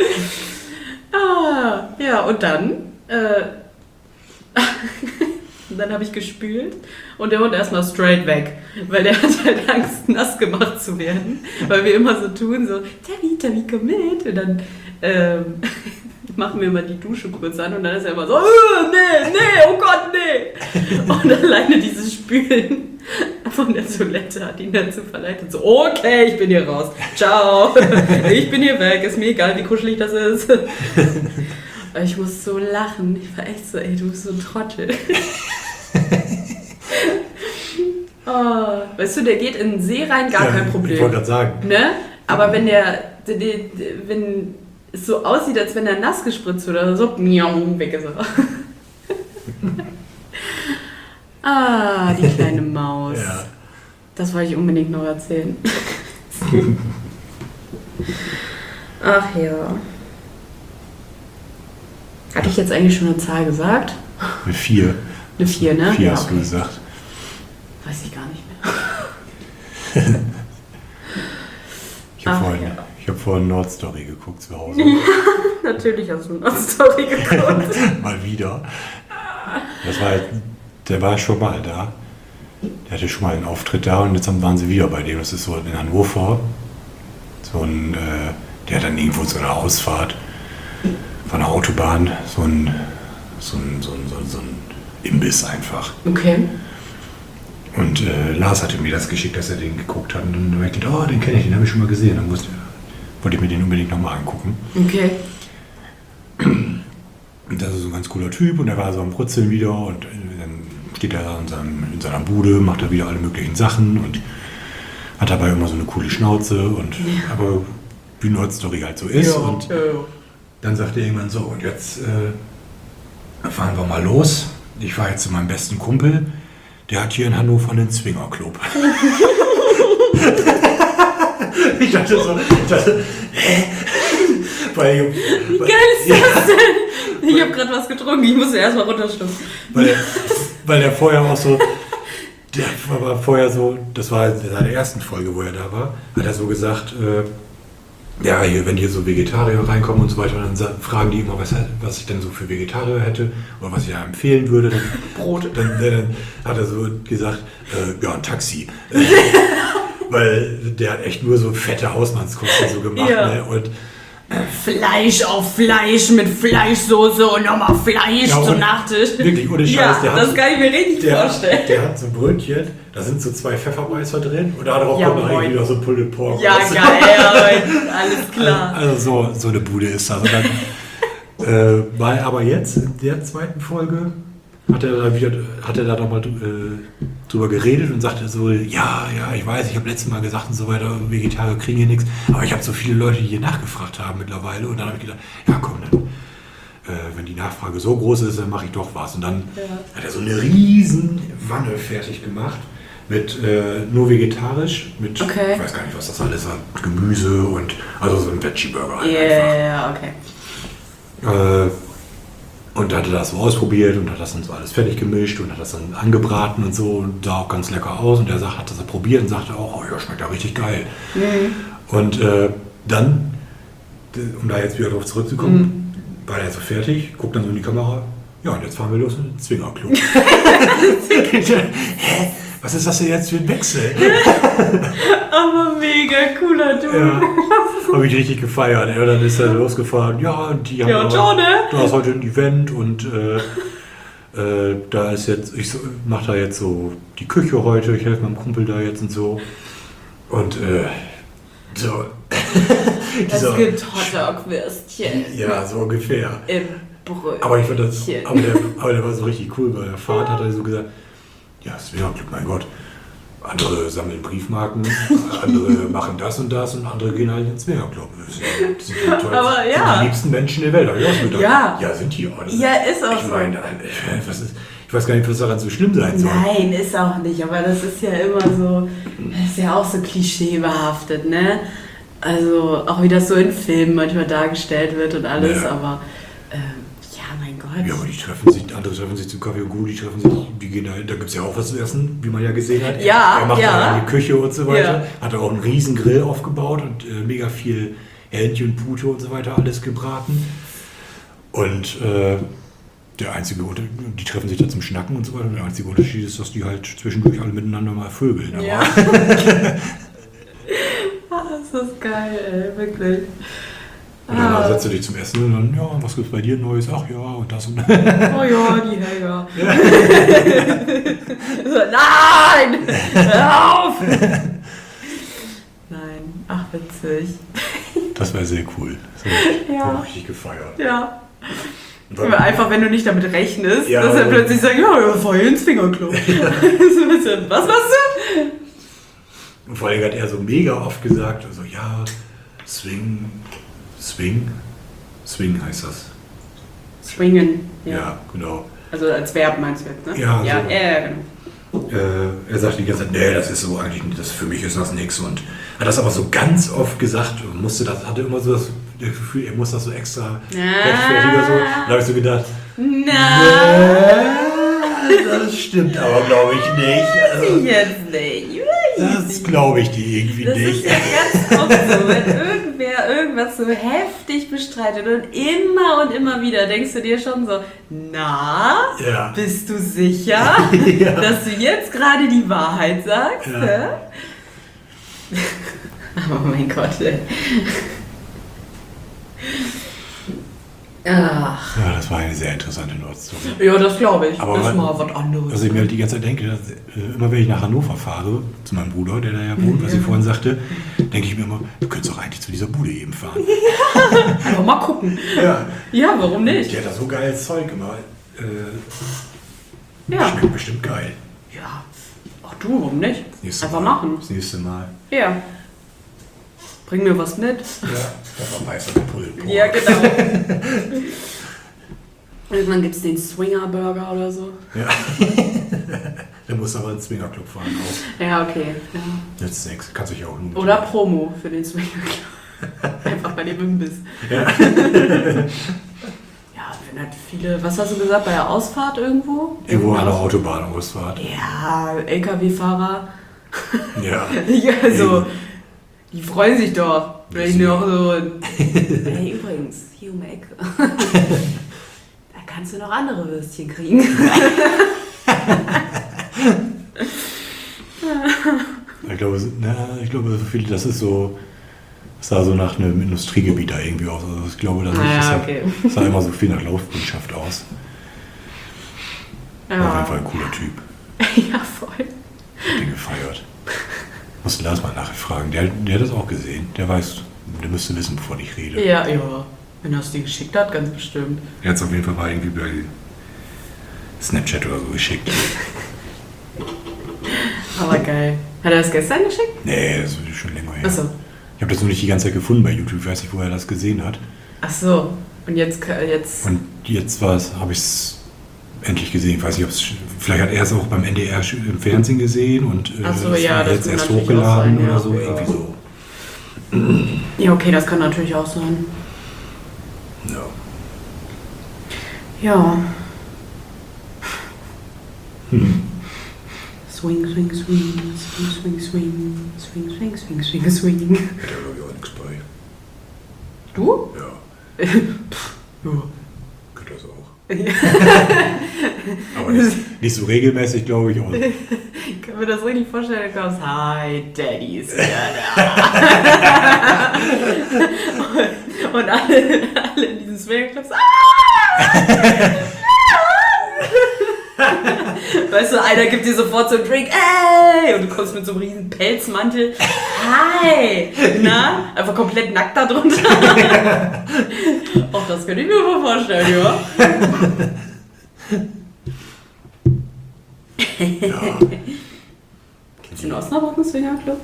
ah, ja, und dann, äh, Und dann habe ich gespült und der Hund erstmal straight weg, weil der hat halt Angst, nass gemacht zu werden. Weil wir immer so tun, so, Tabi, Tabi, komm mit. Und dann ähm, machen wir immer die Dusche kurz an und dann ist er immer so, äh, nee, nee, oh Gott, nee. Und alleine dieses Spülen von der Toilette hat ihn dazu verleitet, so, okay, ich bin hier raus, ciao, ich bin hier weg, ist mir egal, wie kuschelig das ist. Ich muss so lachen, ich war echt so, ey, du bist so ein Trottel. Oh, weißt du, der geht in den See rein, gar ja, kein Problem. Ich wollte gerade sagen. Ne? Aber wenn der, der, der, wenn es so aussieht, als wenn er nass gespritzt wird oder so, weg ist er. Ah, die kleine Maus. Ja. Das wollte ich unbedingt noch erzählen. Ach ja. Hatte ich jetzt eigentlich schon eine Zahl gesagt? Eine vier. Eine vier, ne? Vier ja, hast okay. du gesagt. Weiß ich gar nicht mehr. Ich habe vorhin, ja. hab vorhin Nord Story geguckt zu Hause. Natürlich hast du Nord Story geguckt. Mal wieder. Das war halt, der war schon mal da. Der hatte schon mal einen Auftritt da und jetzt waren sie wieder bei dem. Das ist so in Hannover. So ein, äh, der hat dann irgendwo so eine Ausfahrt von der Autobahn. So ein, so ein, so ein, so ein, so ein Imbiss einfach. Okay. Und äh, Lars hatte mir das geschickt, dass er den geguckt hat. Und dann habe ich gedacht, oh, den kenne ich, den habe ich schon mal gesehen. Dann musste, wollte ich mir den unbedingt nochmal angucken. Okay. Und das ist so ein ganz cooler Typ und er war so am Brutzeln wieder und dann steht er in, seinem, in seiner Bude, macht er wieder alle möglichen Sachen und hat dabei immer so eine coole Schnauze und ja. Aber wie Nord Story halt so ist. Ja, und ja, ja. Dann sagt er irgendwann so, und jetzt äh, fahren wir mal los. Ich fahre jetzt zu meinem besten Kumpel, der hat hier in Hannover einen Swingerclub. Ich dachte so, ich dachte, hä? Weil, wie geil ist das ja. denn? Ich habe gerade was getrunken, ich musste erstmal runterschlucken. Weil, der, weil der vorher auch so, der war vorher so, das war in seiner ersten Folge, wo er da war, hat er so gesagt, äh, ja, hier, wenn hier so Vegetarier reinkommen und so weiter, dann fragen die immer, was, was ich denn so für Vegetarier hätte oder was ich da empfehlen würde. Dann, Brot. Dann, dann hat er so gesagt, äh, ja, ein Taxi. Weil der hat echt nur so fette Hausmannskosten so gemacht. Ja. Ne? Und Fleisch auf Fleisch mit Fleischsoße und nochmal Fleisch ja, zum Nachtisch. Wirklich, ohne Scheiß. Ja, der das hat, kann ich mir richtig der, vorstellen. Der hat so Brötchen, da sind so zwei Pfefferbeißer drin und da drauf ja, kommt noch irgendwie noch so Pulled Pork. Ja, was. geil, ja, alles klar. Also so, so eine Bude ist das. Und dann, äh, weil aber jetzt, in der zweiten Folge, hat er da wieder, hat er da nochmal äh, drüber geredet und sagte so, ja, ja, ich weiß, ich habe letztes Mal gesagt und so weiter, Vegetarier kriegen hier nichts, aber ich habe so viele Leute, die hier nachgefragt haben mittlerweile und dann habe ich gedacht, ja komm, dann, äh, wenn die Nachfrage so groß ist, dann mache ich doch was. Und dann ja. hat er so eine riesen Wanne fertig gemacht mit äh, nur vegetarisch, mit, okay. ich weiß gar nicht, was das alles war, Gemüse und, also so ein Veggie-Burger halt yeah, einfach. okay. Äh, Und da hat er das so ausprobiert und hat das dann so alles fertig gemischt und hat das dann angebraten und so und sah auch ganz lecker aus. Und der sagt, hat das er probiert und sagte auch, oh ja, schmeckt ja richtig geil. Mhm. Und äh, dann, um da jetzt wieder drauf zurückzukommen, mhm. war er so fertig, guckt dann so in die Kamera, ja und jetzt fahren wir los in den Swingerclub. Hä? Was ist das denn jetzt für ein Wechsel? Aber mega cooler Dude. Ja, habe ich richtig gefeiert. Ja, dann ist er losgefahren. Ja, und die haben ja, auch, ne? da ist heute ein Event und äh, äh, da ist jetzt, ich so, mache da jetzt so die Küche heute, ich helfe meinem Kumpel da jetzt und so. Und äh, so. Es gibt Hotdog-Würstchen. Ja, so ungefähr. Im Brötchen. Aber ich fand das, aber der, aber der war so richtig cool. Bei der Fahrt hat er so gesagt, ja, Swingerclub, mein Gott. Andere sammeln Briefmarken, andere machen das und das und andere gehen halt ins Swingerclub. Das sind die, tollsten, aber ja. sind die liebsten Menschen der Welt. Ja. Ja, sind die auch. Ja, ist auch ich so. Meine, was ist, ich weiß gar nicht, was daran so schlimm sein soll. Nein, ist auch nicht. Aber das ist ja immer so, das ist ja auch so klischeebehaftet, ne? Also auch wie das so in Filmen manchmal dargestellt wird und alles, ja. aber ähm, ja, mein Gott. Ja, aber die treffen sich, andere treffen sich zum Kaffee und Kuchen, die treffen sich, die gehen da, da gibt es ja auch was zu essen, wie man ja gesehen hat. Ja, er macht ja. dann die Küche und so weiter, ja. hat auch einen riesen Grill aufgebaut und äh, mega viel Hähnchen, Pute und so weiter, alles gebraten. Und äh, Der einzige Unter- die treffen sich da zum Schnacken und so weiter. Der einzige Unterschied ist, dass die halt zwischendurch alle miteinander mal vögeln. Aber Ja. Ah, das ist geil, ey, wirklich. und dann Ah. setzt du dich zum Essen und dann, ja, was gibt's bei dir Neues? Ach ja, und das und das. Oh ja, die Helga. So, nein! Hör auf! Nein, ach witzig. Das wäre sehr cool. Das habe ich Ja. auch richtig gefeiert. Ja. Und Aber dann- einfach, wenn du nicht damit rechnest, Ja. dass er plötzlich sagt, ja, ja, fahr hier ins Fingerklo. Was machst du? Und vor allem hat er so mega oft gesagt, also ja, Swing, Swing, Swing heißt das. Swingen. Ja, Ja. genau. Also als Verb meinst du jetzt, ne? Ja, Ja, so. äh, genau. Äh, er sagt die ganze Zeit, nee, das ist so eigentlich nicht, das für mich ist das nichts. Und hat das aber so ganz oft gesagt und musste das, hatte immer so das Gefühl, er muss das so extra rechtfertigen oder so. Da habe ich so gedacht, Na, das stimmt aber glaube ich nicht. Also, jetzt nicht. das glaube ich dir irgendwie Das ist nicht. ja ganz oft so, wenn irgendwer irgendwas so heftig bestreitet und immer und immer wieder denkst du dir schon so, na, Ja. bist du sicher, Ja. dass du jetzt gerade die Wahrheit sagst? Ja. hä? Oh mein Gott, ey. Ach. Ja, das war eine sehr interessante Nordstory. Ja, das glaube ich. Aber das ist man- mal was anderes. Was ich mir halt die ganze Zeit denke, dass, äh, immer wenn ich nach Hannover fahre, zu meinem Bruder, der da ja wohnt, was ich vorhin sagte, denke ich mir immer, du könntest doch eigentlich zu dieser Bude eben fahren. Einfach mal gucken. Ja. Ja, warum nicht? Die hat da so geiles Zeug immer. Äh, Ja. Schmeckt bestimmt geil. Ja. Ach du, warum nicht? Das nächste Einfach Mal. machen. Das nächste Mal. Ja. Bring mir was mit. Ja. Das war weißer Pulled Pork. Ja, genau. Irgendwann gibt es den Swinger Burger oder so. Ja. Der muss aber ins Swingerclub fahren auch. Ja, okay. Ja. Jetzt nichts. Kannst du dich auch nur. Oder Promo für den Swinger Club. Einfach bei dem Imbiss. Ja. Ja, wenn halt viele, was hast du gesagt, bei der Ausfahrt irgendwo? Irgendwo an der Autobahnausfahrt. Ja, L K W-Fahrer. Ja. Ja, also, die freuen sich doch. Wenn ich Wissen noch so. Hey, übrigens, hier um die Ecke. Da kannst du noch andere Würstchen kriegen. Ich glaube, es- na, ich glaube, so viel, das ist so, es sah so nach einem Industriegebiet da irgendwie aus. Also ich glaube, das, Naja, ist, das okay. sah immer so viel nach Laufkundschaft aus. War auf jeden Fall ein cooler Typ. Ja, voll. Hab den gefeiert. Musst Lars mal nachher fragen. Der, der hat das auch gesehen. Der weiß, der müsste wissen, bevor ich rede. Ja, ja. Wenn er es dir geschickt hat, ganz bestimmt. Er hat es auf jeden Fall mal irgendwie bei Snapchat oder so geschickt. Aber geil. Hat er das gestern geschickt? Nee, das ist schon länger her. Achso. Ich habe das nur nicht die ganze Zeit gefunden bei YouTube. Ich weiß nicht, wo er das gesehen hat. Ach so. Und jetzt. jetzt Und jetzt habe ich es endlich gesehen. Ich weiß nicht, ob es. Vielleicht hat er es auch beim N D R im Fernsehen gesehen und äh, Ach so, das ja, war das jetzt kann erst natürlich hochgeladen auch sein, oder ja. so. Ja. Irgendwie so. ja, okay, das kann natürlich auch sein. Ja. Ja. Hm. Swing, swing, swing, swing, swing, swing, swing, swing, swing, swing, swing. Hat er, glaube ich, auch nichts bei. Du? Ja, Ja. könnte das auch. Ja. Aber nicht, nicht so regelmäßig, glaube ich. Und Ich kann mir das richtig vorstellen, du kommst, hi, Daddy ist wieder da. und, und alle, alle in diesen Swingerclubs, ah! Weißt du, einer gibt dir sofort so einen Drink, ey! Und du kommst mit so einem riesen Pelzmantel, hi! Na? Einfach komplett nackt da drunter. Auch das könnte ich mir mal vorstellen, ja. ja. Gibt es in Osnabrück einen Swingerclub?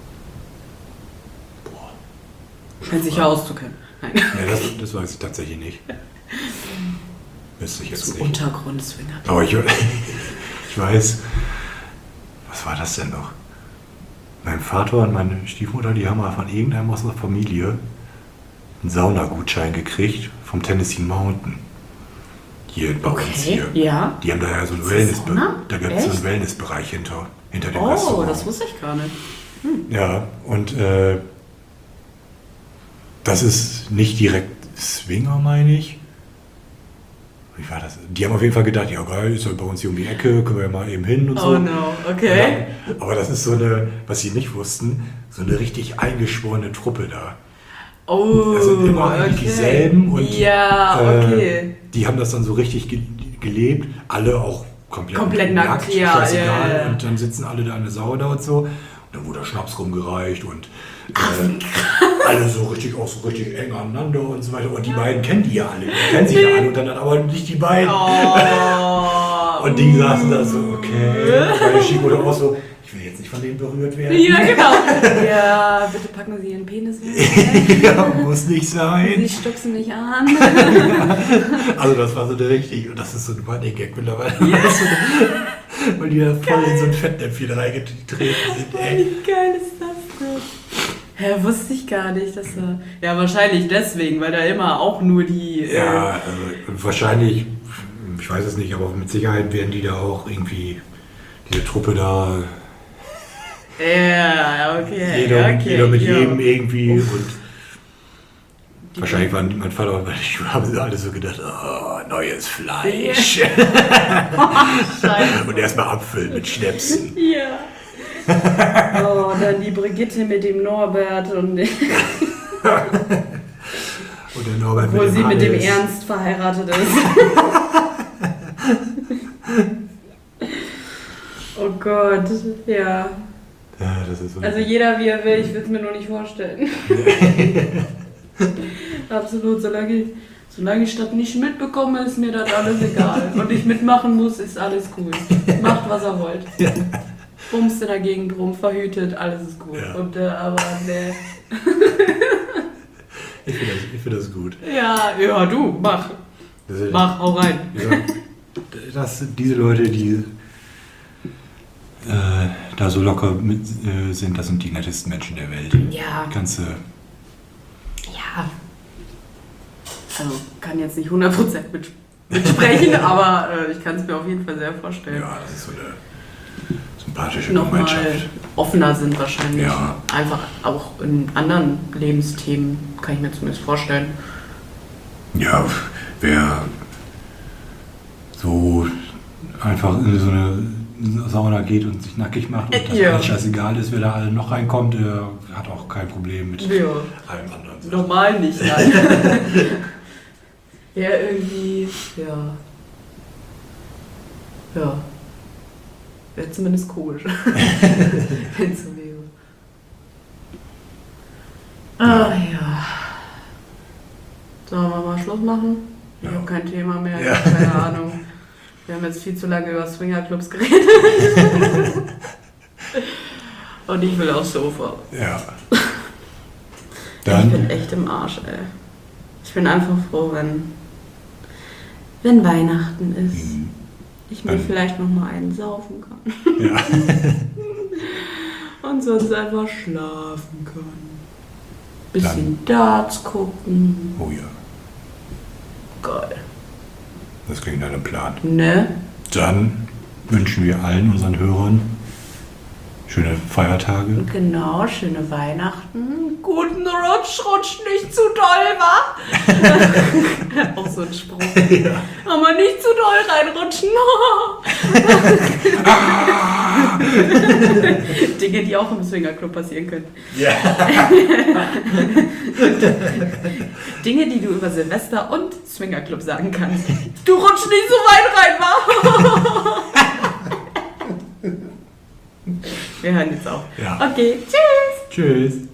Boah. Scheint sich ja auszukennen. Nein. Ja, das, das weiß ich tatsächlich nicht. Wüsste ich jetzt So nicht. Untergrund-Swingerclub. Aber ich, ich weiß, was war das denn noch? Mein Vater und meine Stiefmutter, die haben mal von irgendeinem aus der Familie einen Saunagutschein gekriegt vom Tennessee Mountain. Hier bei uns hier. ja. Die haben da ja so einen Gibt's Wellness, Sauna? da gibt es so Echt? einen Wellnessbereich hinter, hinter dem Oh, Restaurant. das wusste ich gar nicht. Ja, und äh, das ist nicht direkt Swinger, meine ich. Wie war das? Die haben auf jeden Fall gedacht, ja geil, ist halt bei uns hier um die Ecke, können wir ja mal eben hin und so. Oh no, okay. Dann, aber das ist so eine, was sie nicht wussten, so eine richtig eingeschworene Truppe da. Oh, das sind immer eigentlich okay. dieselben und ja, okay. äh, die haben das dann so richtig ge gelebt, alle auch komplett, komplett nackt, nackt ja, scheißegal. ja, ja. Und dann sitzen alle da in der Sau da und so. Und dann wurde Schnaps rumgereicht und Ach, äh, alle so richtig, auch so richtig eng aneinander und so weiter. Und die beiden kennen die ja alle, die kennen sich ja alle und dann aber nicht die beiden. Oh. Und die saßen da so, okay. Meine Stiefmutter auch so, ich will jetzt nicht von denen berührt werden. Ja, genau. Ja, bitte packen Sie Ihren Penis weg. Ja, muss nicht sein. Sie stupsen mich an. Also das war so eine richtig, und das ist so ein Running Gag mittlerweile. Ja. Weil die da voll in so ein Fettnäpfchen reingetreten sind, ey. Wie geil ist das denn? Hä, wusste ich gar nicht, dass er... Ja, wahrscheinlich deswegen, weil da immer auch nur die... Ja, also wahrscheinlich, ich weiß es nicht, aber mit Sicherheit werden die da auch irgendwie, diese Truppe da... Ja, okay, Jeder, okay. jeder mit ja. jedem irgendwie Uff. und... Die Wahrscheinlich waren mein Vater und meine Schule haben sie alle so gedacht, oh, neues Fleisch. Scheiße. Und erstmal abfüllen mit Schnäpsen. Ja. Oh, dann die Brigitte mit dem Norbert und den, Und der Norbert wo mit dem sie mit dem Hannes. Ernst verheiratet ist. Oh Gott, ja. Ja, das ist so. Also jeder wie er will, ich will es mir nur nicht vorstellen. Absolut, solange ich, solange ich das nicht mitbekomme, ist mir das alles egal. Und ich mitmachen muss, ist alles cool. Macht, was er wollt. Ja. Bumst in der Gegend rum, verhütet, alles ist gut. Ja. Und, äh, aber ne. Ich finde das, ich find das gut. Ja, ja, du, mach. Das ist, Mach, hau rein. Ja, das sind diese Leute, die äh, da so locker mit, äh, sind, das sind die nettesten Menschen der Welt. Ja. Kannst du. Ja. Also, kann jetzt nicht hundert Prozent mit, mitsprechen, aber äh, ich kann es mir auf jeden Fall sehr vorstellen. Ja, das ist so eine sympathische Nochmal Gemeinschaft. offener sind wahrscheinlich. Ja. Einfach auch in anderen Lebensthemen, kann ich mir zumindest vorstellen. Ja, wer so einfach in so eine Sauna geht und sich nackig macht und das Ja. alles scheißegal ist, wer da alle noch reinkommt, der hat auch kein Problem mit Ja. allem anderen. Normal nicht, nein. Ja, irgendwie, ja. Ja. Wäre zumindest komisch. Wenn so wäre. Ah ja. Sollen wir mal Schluss machen? Ich Ja. habe kein Thema mehr, ich Ja. habe keine Ahnung. Wir haben jetzt viel zu lange über Swingerclubs geredet. Und ich will aufs Sofa. Ja. Ich Dann, bin echt im Arsch, ey. Ich bin einfach froh, wenn, wenn Weihnachten ist. Mhm. Ich mir Dann- vielleicht noch mal einen saufen kann. ja. Und sonst einfach schlafen kann. Bisschen Darts gucken. Oh ja, Geil. das klingt nach einem Plan. Ne? Dann wünschen wir allen unseren Hörern schöne Feiertage. Genau, schöne Weihnachten. Guten Rutsch, rutsch nicht zu doll, wa? Auch so ein Spruch. Ja. Aber nicht zu doll reinrutschen. Dinge, die auch im Swingerclub passieren können. Ja. Dinge, die du über Silvester und Swingerclub sagen kannst. Du rutsch nicht so weit rein, wa? Wir hören jetzt auf. Ja. Okay, tschüss. Tschüss.